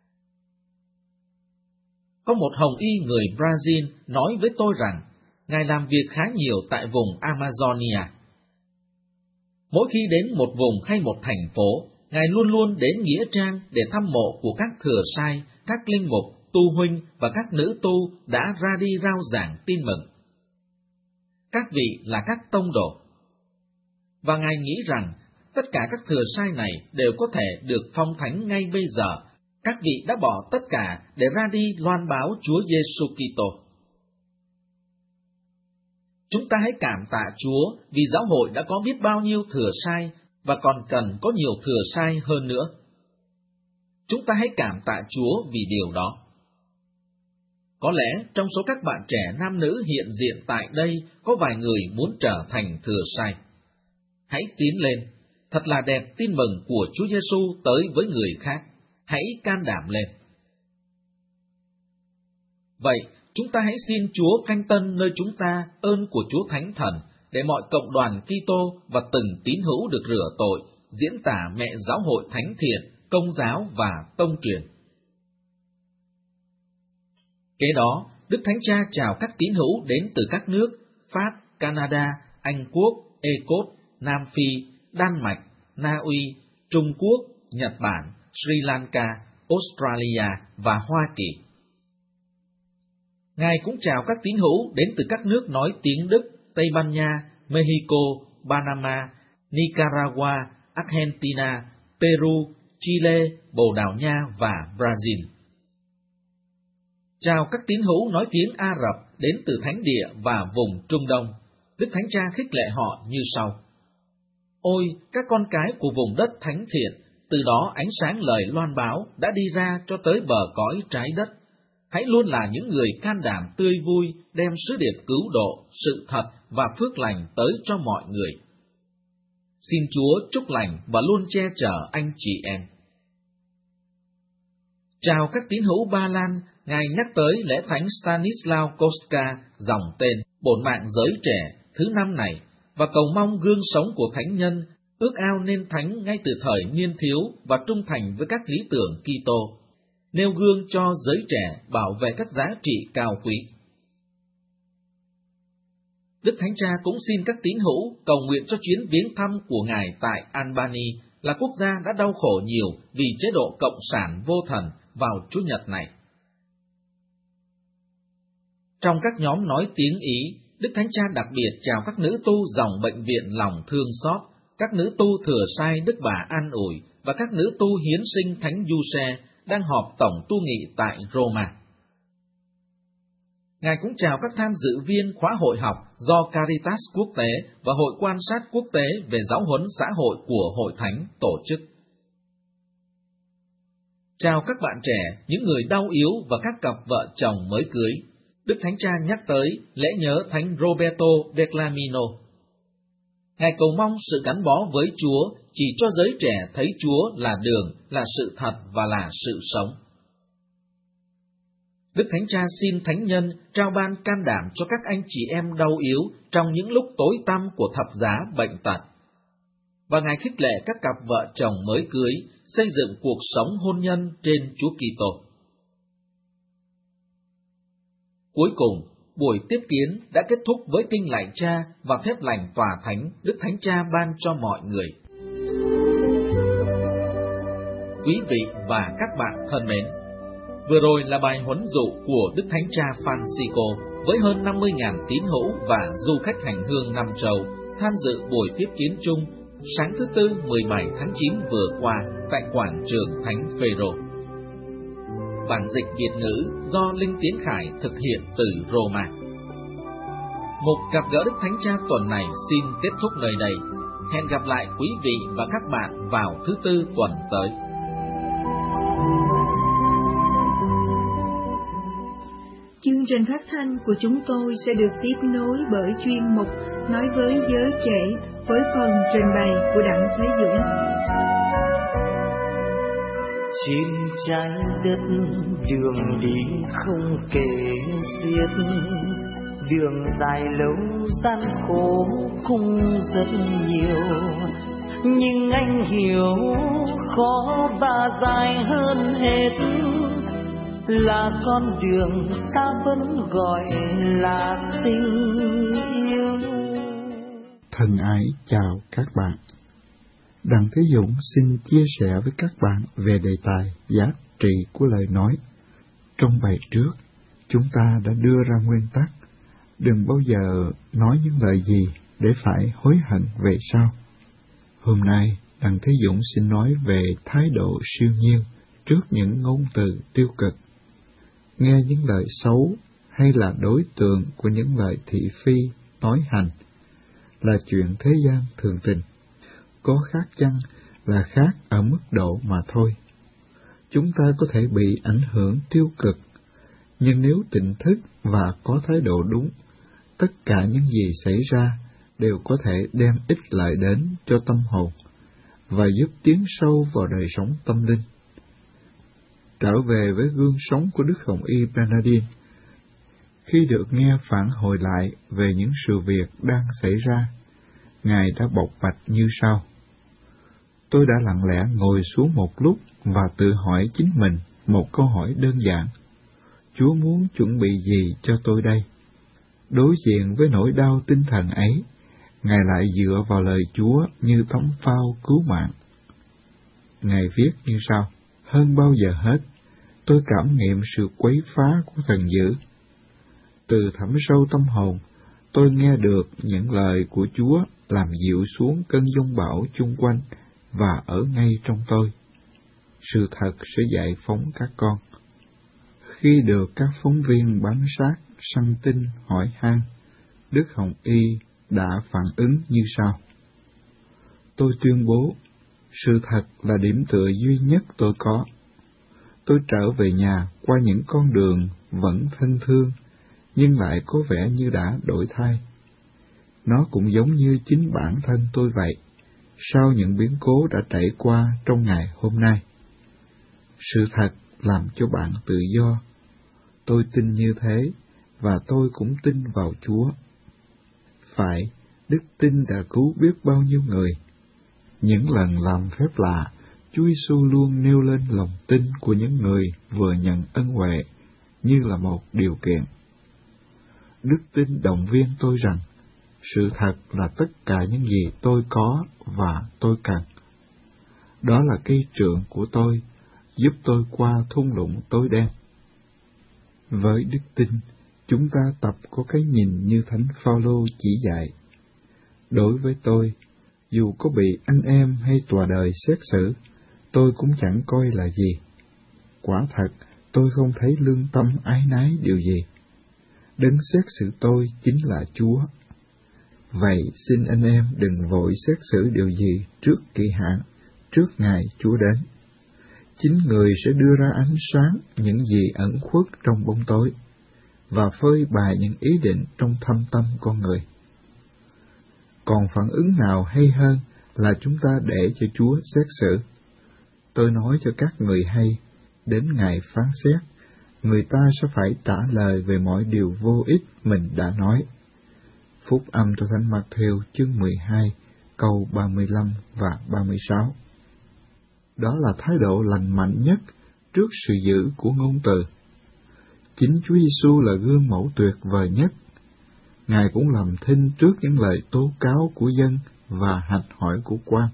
Có một hồng y người Brazil nói với tôi rằng, Ngài làm việc khá nhiều tại vùng Amazonia. Mỗi khi đến một vùng hay một thành phố, Ngài luôn luôn đến nghĩa trang để thăm mộ của các thừa sai, các linh mục, tu huynh và các nữ tu đã ra đi rao giảng tin mừng. Các vị là các tông đồ. Và Ngài nghĩ rằng, tất cả các thừa sai này đều có thể được phong thánh ngay bây giờ. Các vị đã bỏ tất cả để ra đi loan báo Chúa Giêsu Kitô. Chúng ta hãy cảm tạ Chúa vì giáo hội đã có biết bao nhiêu thừa sai và còn cần có nhiều thừa sai hơn nữa. Chúng ta hãy cảm tạ Chúa vì điều đó. Có lẽ trong số các bạn trẻ nam nữ hiện diện tại đây có vài người muốn trở thành thừa sai. Hãy tiến lên, thật là đẹp tin mừng của Chúa Giêsu tới với người khác. Hãy can đảm lên. Vậy, chúng ta hãy xin Chúa canh tân nơi chúng ta ơn của Chúa Thánh Thần, để mọi cộng đoàn Kitô và từng tín hữu được rửa tội, diễn tả mẹ giáo hội thánh thiện, công giáo và tông truyền. Kế đó, Đức Thánh Cha chào các tín hữu đến từ các nước Pháp, Canada, Anh Quốc, Ecốt, Nam Phi, Đan Mạch, Na Uy, Trung Quốc, Nhật Bản, Sri Lanka, Australia và Hoa Kỳ. Ngài cũng chào các tín hữu đến từ các nước nói tiếng Đức, Tây Ban Nha, Mexico, Panama, Nicaragua, Argentina, Peru, Chile, Bồ Đào Nha và Brazil. Chào các tín hữu nói tiếng Ả Rập đến từ Thánh Địa và vùng Trung Đông. Đức Thánh Cha khích lệ họ như sau: Ôi, các con cái của vùng đất thánh thiện, từ đó ánh sáng lời loan báo đã đi ra cho tới bờ cõi trái đất. Hãy luôn là những người can đảm tươi vui, đem sứ điệp cứu độ, sự thật và phước lành tới cho mọi người. Xin Chúa chúc lành và luôn che chở anh chị em. Chào các tín hữu Ba Lan, Ngài nhắc tới lễ thánh Stanislaw Kostka, dòng tên, bổn mạng giới trẻ, thứ năm này, và cầu mong gương sống của thánh nhân, ước ao nên thánh ngay từ thời niên thiếu và trung thành với các lý tưởng Kitô, nêu gương cho giới trẻ bảo vệ các giá trị cao quý. Đức Thánh Cha cũng xin các tín hữu cầu nguyện cho chuyến viếng thăm của Ngài tại Albany, là quốc gia đã đau khổ nhiều vì chế độ cộng sản vô thần, vào Chủ nhật này. Trong các nhóm nói tiếng Ý, Đức Thánh Cha đặc biệt chào các nữ tu dòng bệnh viện lòng thương xót, các nữ tu thừa sai Đức Bà an ủi và các nữ tu hiến sinh Thánh Giuse đang họp tổng tu nghị tại Roma. Ngài cũng chào các tham dự viên khóa hội học do Caritas Quốc tế và Hội Quan sát Quốc tế về giáo huấn xã hội của Hội Thánh tổ chức. Chào các bạn trẻ, những người đau yếu và các cặp vợ chồng mới cưới. Đức Thánh Cha nhắc tới lễ nhớ Thánh Roberto Bellarmino. Ngài cầu mong sự gắn bó với Chúa chỉ cho giới trẻ thấy Chúa là đường, là sự thật và là sự sống. Đức Thánh Cha xin Thánh Nhân trao ban can đảm cho các anh chị em đau yếu trong những lúc tối tăm của thập giá bệnh tật. Và Ngài khích lệ các cặp vợ chồng mới cưới xây dựng cuộc sống hôn nhân trên Chúa Kitô. Cuối cùng, buổi tiếp kiến đã kết thúc với kinh lạy Cha và phép lành tòa thánh Đức Thánh Cha ban cho mọi người. Quý vị và các bạn thân mến, vừa rồi là bài huấn dụ của Đức Thánh Cha Francisco với hơn 50.000 tín hữu và du khách hành hương năm châu tham dự buổi tiếp kiến chung sáng thứ Tư 17 tháng 9 vừa qua tại quảng trường Thánh Phêrô. Bản dịch Việt ngữ do Linh Tiến Khải thực hiện từ Roma. Mục gặp gỡ Đức Thánh Cha tuần này xin kết thúc nơi đây. Hẹn gặp lại quý vị và các bạn vào thứ Tư tuần tới. Chương trình phát thanh của chúng tôi sẽ được tiếp nối bởi chuyên mục Nói với giới trẻ với phần trình bày của Đặng Thế Dũng. Trên trái đất đường đi không kể xiết, đường dài lâu gian khổ cũng rất nhiều, nhưng anh hiểu khó và dài hơn hết là con đường ta vẫn gọi là tình yêu. Thân ái chào các bạn. Đặng Thế Dũng xin chia sẻ với các bạn về đề tài giá trị của lời nói. Trong bài trước, chúng ta đã đưa ra nguyên tắc đừng bao giờ nói những lời gì để phải hối hận về sau. Hôm nay, Đặng Thế Dũng xin nói về thái độ siêu nhiên trước những ngôn từ tiêu cực. Nghe những lời xấu hay là đối tượng của những lời thị phi, nói hành là chuyện thế gian thường tình. Có khác chăng là khác ở mức độ mà thôi. Chúng ta có thể bị ảnh hưởng tiêu cực, nhưng nếu tỉnh thức và có thái độ đúng, tất cả những gì xảy ra đều có thể đem ích lợi đến cho tâm hồn và giúp tiến sâu vào đời sống tâm linh. Trở về với gương sống của Đức Hồng Y Bernardin, khi được nghe phản hồi lại về những sự việc đang xảy ra, Ngài đã bộc bạch như sau. Tôi đã lặng lẽ ngồi xuống một lúc và tự hỏi chính mình một câu hỏi đơn giản. Chúa muốn chuẩn bị gì cho tôi đây? Đối diện với nỗi đau tinh thần ấy, Ngài lại dựa vào lời Chúa như tấm phao cứu mạng. Ngài viết như sau. Hơn bao giờ hết, tôi cảm nghiệm sự quấy phá của thần dữ. Từ thẳm sâu tâm hồn, tôi nghe được những lời của Chúa làm dịu xuống cơn giông bão chung quanh và ở ngay trong tôi. Sự thật sẽ giải phóng các con. Khi được các phóng viên bám sát, săn tin, hỏi han, Đức Hồng Y đã phản ứng như sau. Tôi tuyên bố, sự thật là điểm tựa duy nhất tôi có. Tôi trở về nhà qua những con đường vẫn thân thương, nhưng lại có vẻ như đã đổi thay. Nó cũng giống như chính bản thân tôi vậy, sau những biến cố đã trải qua trong ngày hôm nay. Sự thật làm cho bạn tự do. Tôi tin như thế, và tôi cũng tin vào Chúa. Phải, đức tin đã cứu biết bao nhiêu người. Những lần làm phép lạ, Chúa Giêsu luôn nêu lên lòng tin của những người vừa nhận ân huệ như là một điều kiện. Đức tin động viên tôi rằng, sự thật là tất cả những gì tôi có và tôi cần. Đó là cây trượng của tôi, giúp tôi qua thung lũng tối đen. Với đức tin, chúng ta tập có cái nhìn như Thánh Phaolô chỉ dạy. Đối với tôi, dù có bị anh em hay tòa đời xét xử, tôi cũng chẳng coi là gì. Quả thật, tôi không thấy lương tâm ái nái điều gì. Đấng xét xử tôi chính là Chúa. Vậy xin anh em đừng vội xét xử điều gì trước kỳ hạn, trước ngày Chúa đến. Chính Người sẽ đưa ra ánh sáng những gì ẩn khuất trong bóng tối, và phơi bày những ý định trong thâm tâm con người. Còn phản ứng nào hay hơn là chúng ta để cho Chúa xét xử. Tôi nói cho các người hay, đến ngày phán xét, người ta sẽ phải trả lời về mọi điều vô ích mình đã nói. Phúc âm theo Thánh Mạt-thêu chương 12, câu 35 và 36. Đó là thái độ lành mạnh nhất trước sự dữ của ngôn từ. Chính Chúa Giêsu là gương mẫu tuyệt vời nhất. Ngài cũng làm thinh trước những lời tố cáo của dân và hạch hỏi của quan.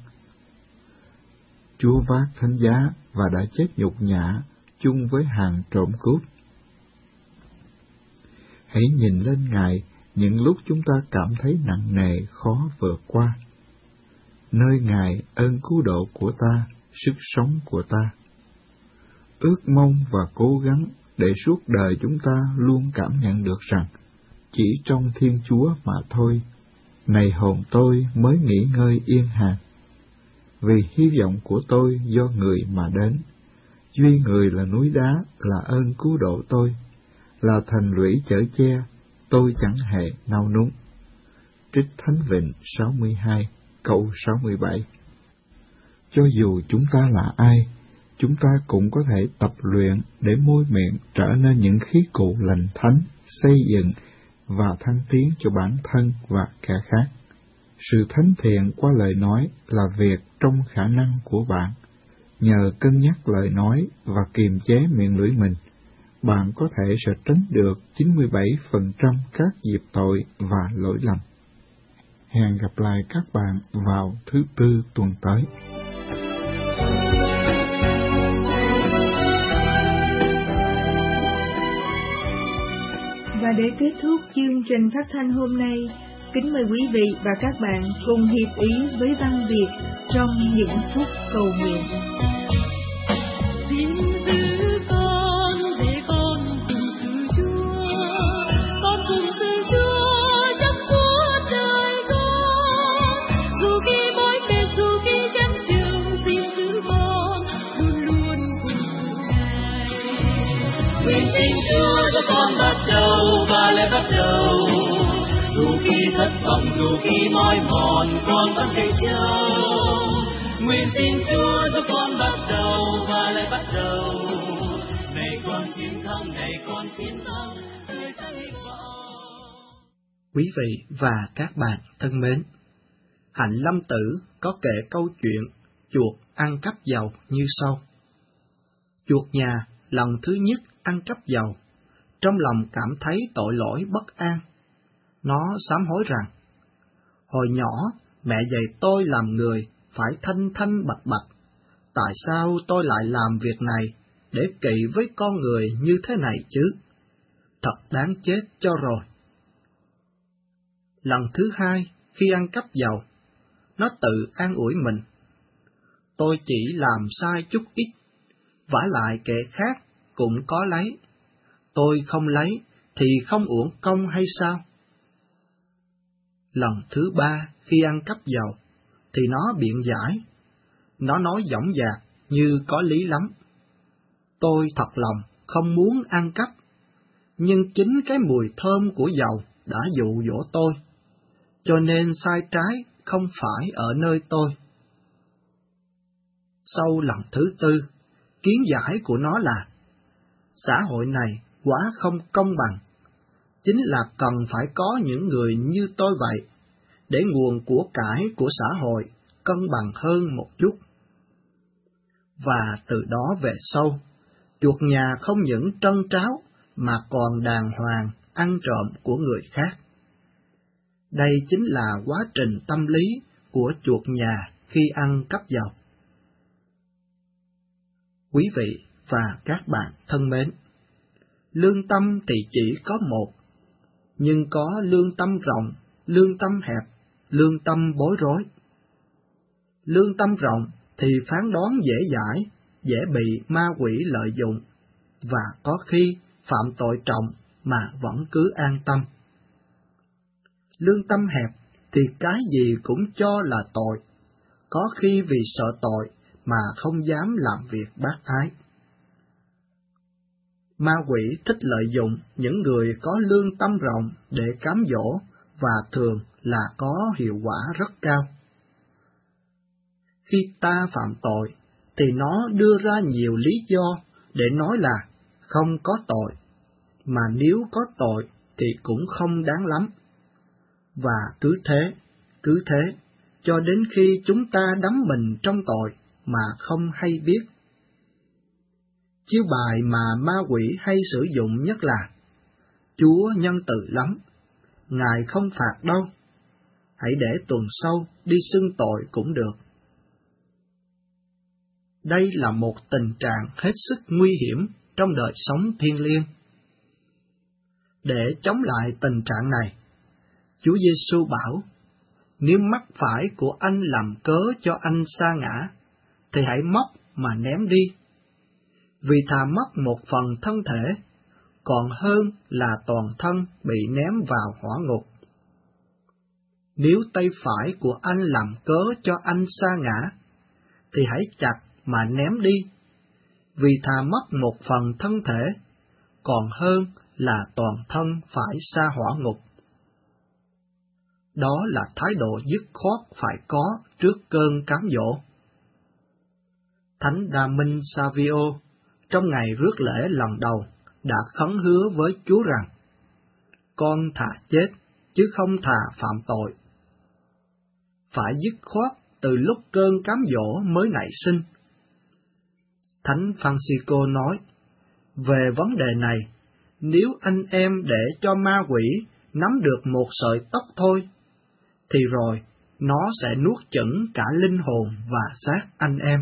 Chúa vác thánh giá và đã chết nhục nhã chung với hàng trộm cướp. hãy nhìn lên Ngài những lúc chúng ta cảm thấy nặng nề khó vượt qua. Nơi Ngài ơn cứu độ của ta, sức sống của ta. Ước mong và cố gắng để suốt đời chúng ta luôn cảm nhận được rằng chỉ trong Thiên Chúa mà thôi, này hồn tôi mới nghỉ ngơi yên hàng. Vì hy vọng của tôi do người mà đến, duy người là núi đá, là ơn cứu độ tôi, là thành lũy chở che, tôi chẳng hề nao núng. Trích Thánh Vịnh 62, câu 67. Cho dù chúng ta là ai, chúng ta cũng có thể tập luyện để môi miệng trở nên những khí cụ lành thánh, xây dựng và thăng tiến cho bản thân và kẻ khác. Sự thánh thiện qua lời nói là việc trong khả năng của bạn. Nhờ cân nhắc lời nói và kiềm chế miệng lưỡi mình, bạn có thể sẽ tránh được 97% các dịp tội và lỗi lầm. Hẹn gặp lại các bạn vào thứ Tư tuần tới. Và để kết thúc chương trình phát thanh hôm nay, kính mời quý vị và các bạn cùng hiệp ý với văn Việt trong những phút cầu nguyện. Xin giữ con để con cùng giữ Chúa, con cùng giữ Chúa trong suốt đời con. Dù khi mỏi mệt, dù khi chán trường, xin giữ con luôn luôn cùng giữ Ngài. Nguyện xin Chúa cho con bắt đầu và lại bắt đầu. Dù khi thất vọng, dù khi mỏi mòn, con vẫn cậy trâu. Nguyện xin Chúa giúp con bắt đầu và lại bắt đầu. Này con chiến thắng, này con chiến thắng, người ta hy vọng. Quý vị và các bạn thân mến, Hạnh Lâm Tử có kể câu chuyện chuột ăn cắp dầu như sau. Chuột nhà lần thứ nhất ăn cắp dầu, trong lòng cảm thấy tội lỗi bất an. Nó sám hối rằng, hồi nhỏ mẹ dạy tôi làm người phải thanh thanh bạch bạch, tại sao tôi lại làm việc này để kỵ với con người như thế này chứ? Thật đáng chết cho rồi. Lần thứ hai, khi ăn cắp dầu, nó tự an ủi mình. Tôi chỉ làm sai chút ít, vả lại kẻ khác cũng có lấy. Tôi không lấy thì không uổng công hay sao? Lần thứ ba, khi ăn cắp dầu, thì nó biện giải. Nó nói dõng dạc như có lý lắm. Tôi thật lòng không muốn ăn cắp, nhưng chính cái mùi thơm của dầu đã dụ dỗ tôi, cho nên sai trái không phải ở nơi tôi. Sau lần thứ tư, kiến giải của nó là, xã hội này quá không công bằng, chính là cần phải có những người như tôi vậy, để nguồn của cải của xã hội cân bằng hơn một chút. Và từ đó về sau, chuột nhà không những trân tráo mà còn đàng hoàng ăn trộm của người khác. Đây chính là quá trình tâm lý của chuột nhà khi ăn cắp dầu. Quý vị và các bạn thân mến, lương tâm thì chỉ có một, nhưng có lương tâm rộng, lương tâm hẹp, lương tâm bối rối. Lương tâm rộng thì phán đoán dễ dãi, dễ bị ma quỷ lợi dụng, và có khi phạm tội trọng mà vẫn cứ an tâm. Lương tâm hẹp thì cái gì cũng cho là tội, có khi vì sợ tội mà không dám làm việc bác ái. Ma quỷ thích lợi dụng những người có lương tâm rộng để cám dỗ, và thường là có hiệu quả rất cao. Khi ta phạm tội, thì nó đưa ra nhiều lý do để nói là không có tội, mà nếu có tội thì cũng không đáng lắm. Và cứ thế, cho đến khi chúng ta đắm mình trong tội mà không hay biết. Chiêu bài mà ma quỷ hay sử dụng nhất là, Chúa nhân từ lắm, Ngài không phạt đâu, hãy để tuần sau đi xưng tội cũng được. Đây là một tình trạng hết sức nguy hiểm trong đời sống thiêng liêng. Để chống lại tình trạng này, Chúa Giêsu bảo, nếu mắt phải của anh làm cớ cho anh sa ngã, thì hãy móc mà ném đi. Vì thà mất một phần thân thể, còn hơn là toàn thân bị ném vào hỏa ngục. Nếu tay phải của anh làm cớ cho anh sa ngã, thì hãy chặt mà ném đi. Vì thà mất một phần thân thể, còn hơn là toàn thân phải sa hỏa ngục. Đó là thái độ dứt khoát phải có trước cơn cám dỗ. Thánh Đa Minh Savio trong ngày rước lễ lần đầu đã khấn hứa với Chúa rằng, con thà chết chứ không thà phạm tội. Phải dứt khoát từ lúc cơn cám dỗ mới nảy sinh. Thánh Francisco nói, về vấn đề này, nếu anh em để cho ma quỷ nắm được một sợi tóc thôi, thì rồi nó sẽ nuốt chửng cả linh hồn và xác anh em.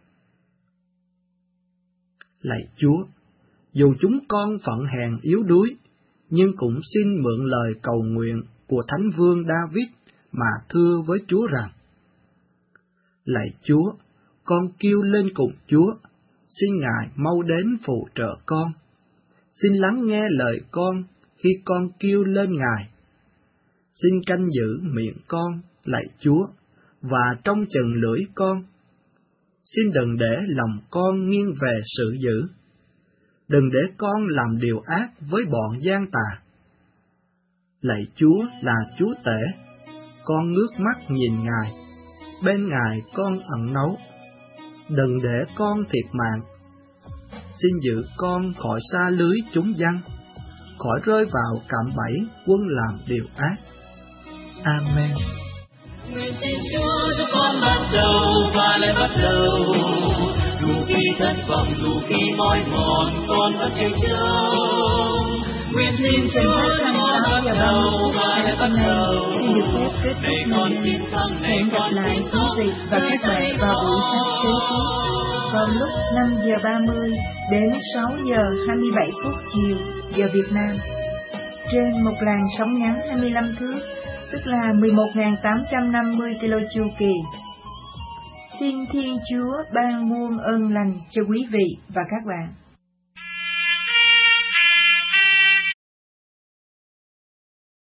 Lạy Chúa, dù chúng con phận hèn yếu đuối, nhưng cũng xin mượn lời cầu nguyện của Thánh Vương David mà thưa với Chúa rằng, lạy Chúa, con kêu lên cùng Chúa, xin Ngài mau đến phù trợ con. Xin lắng nghe lời con khi con kêu lên Ngài. Xin canh giữ miệng con, lạy Chúa, và trông chừng lưỡi con. Xin đừng để lòng con nghiêng về sự dữ. Đừng để con làm điều ác với bọn gian tà. Lạy Chúa là Chúa tể, con ngước mắt nhìn Ngài, bên Ngài con ẩn náu. Đừng để con thiệt mạng. Xin giữ con khỏi xa lưới chúng dân, khỏi rơi vào cạm bẫy quân làm điều ác. Amen. Nguyện xin Chúa giúp con bắt đầu và lại bắt đầu, dù khi thất vọng, dù khi mỏi mòn, con vẫn yêu trông. Nguyện xin Chúa giúp con bắt đầu và lại bắt đầu, để con chiến thắng, để con chiến thắng và các bạn vào buổi sáng kế tiếp vào lúc 5:30 đến 6:27 chiều giờ Việt Nam trên một làn sóng ngắn 25 thước, tức là 11.850 kilo chu kỳ. Xin Thiên Chúa ban muôn ơn lành cho quý vị và các bạn.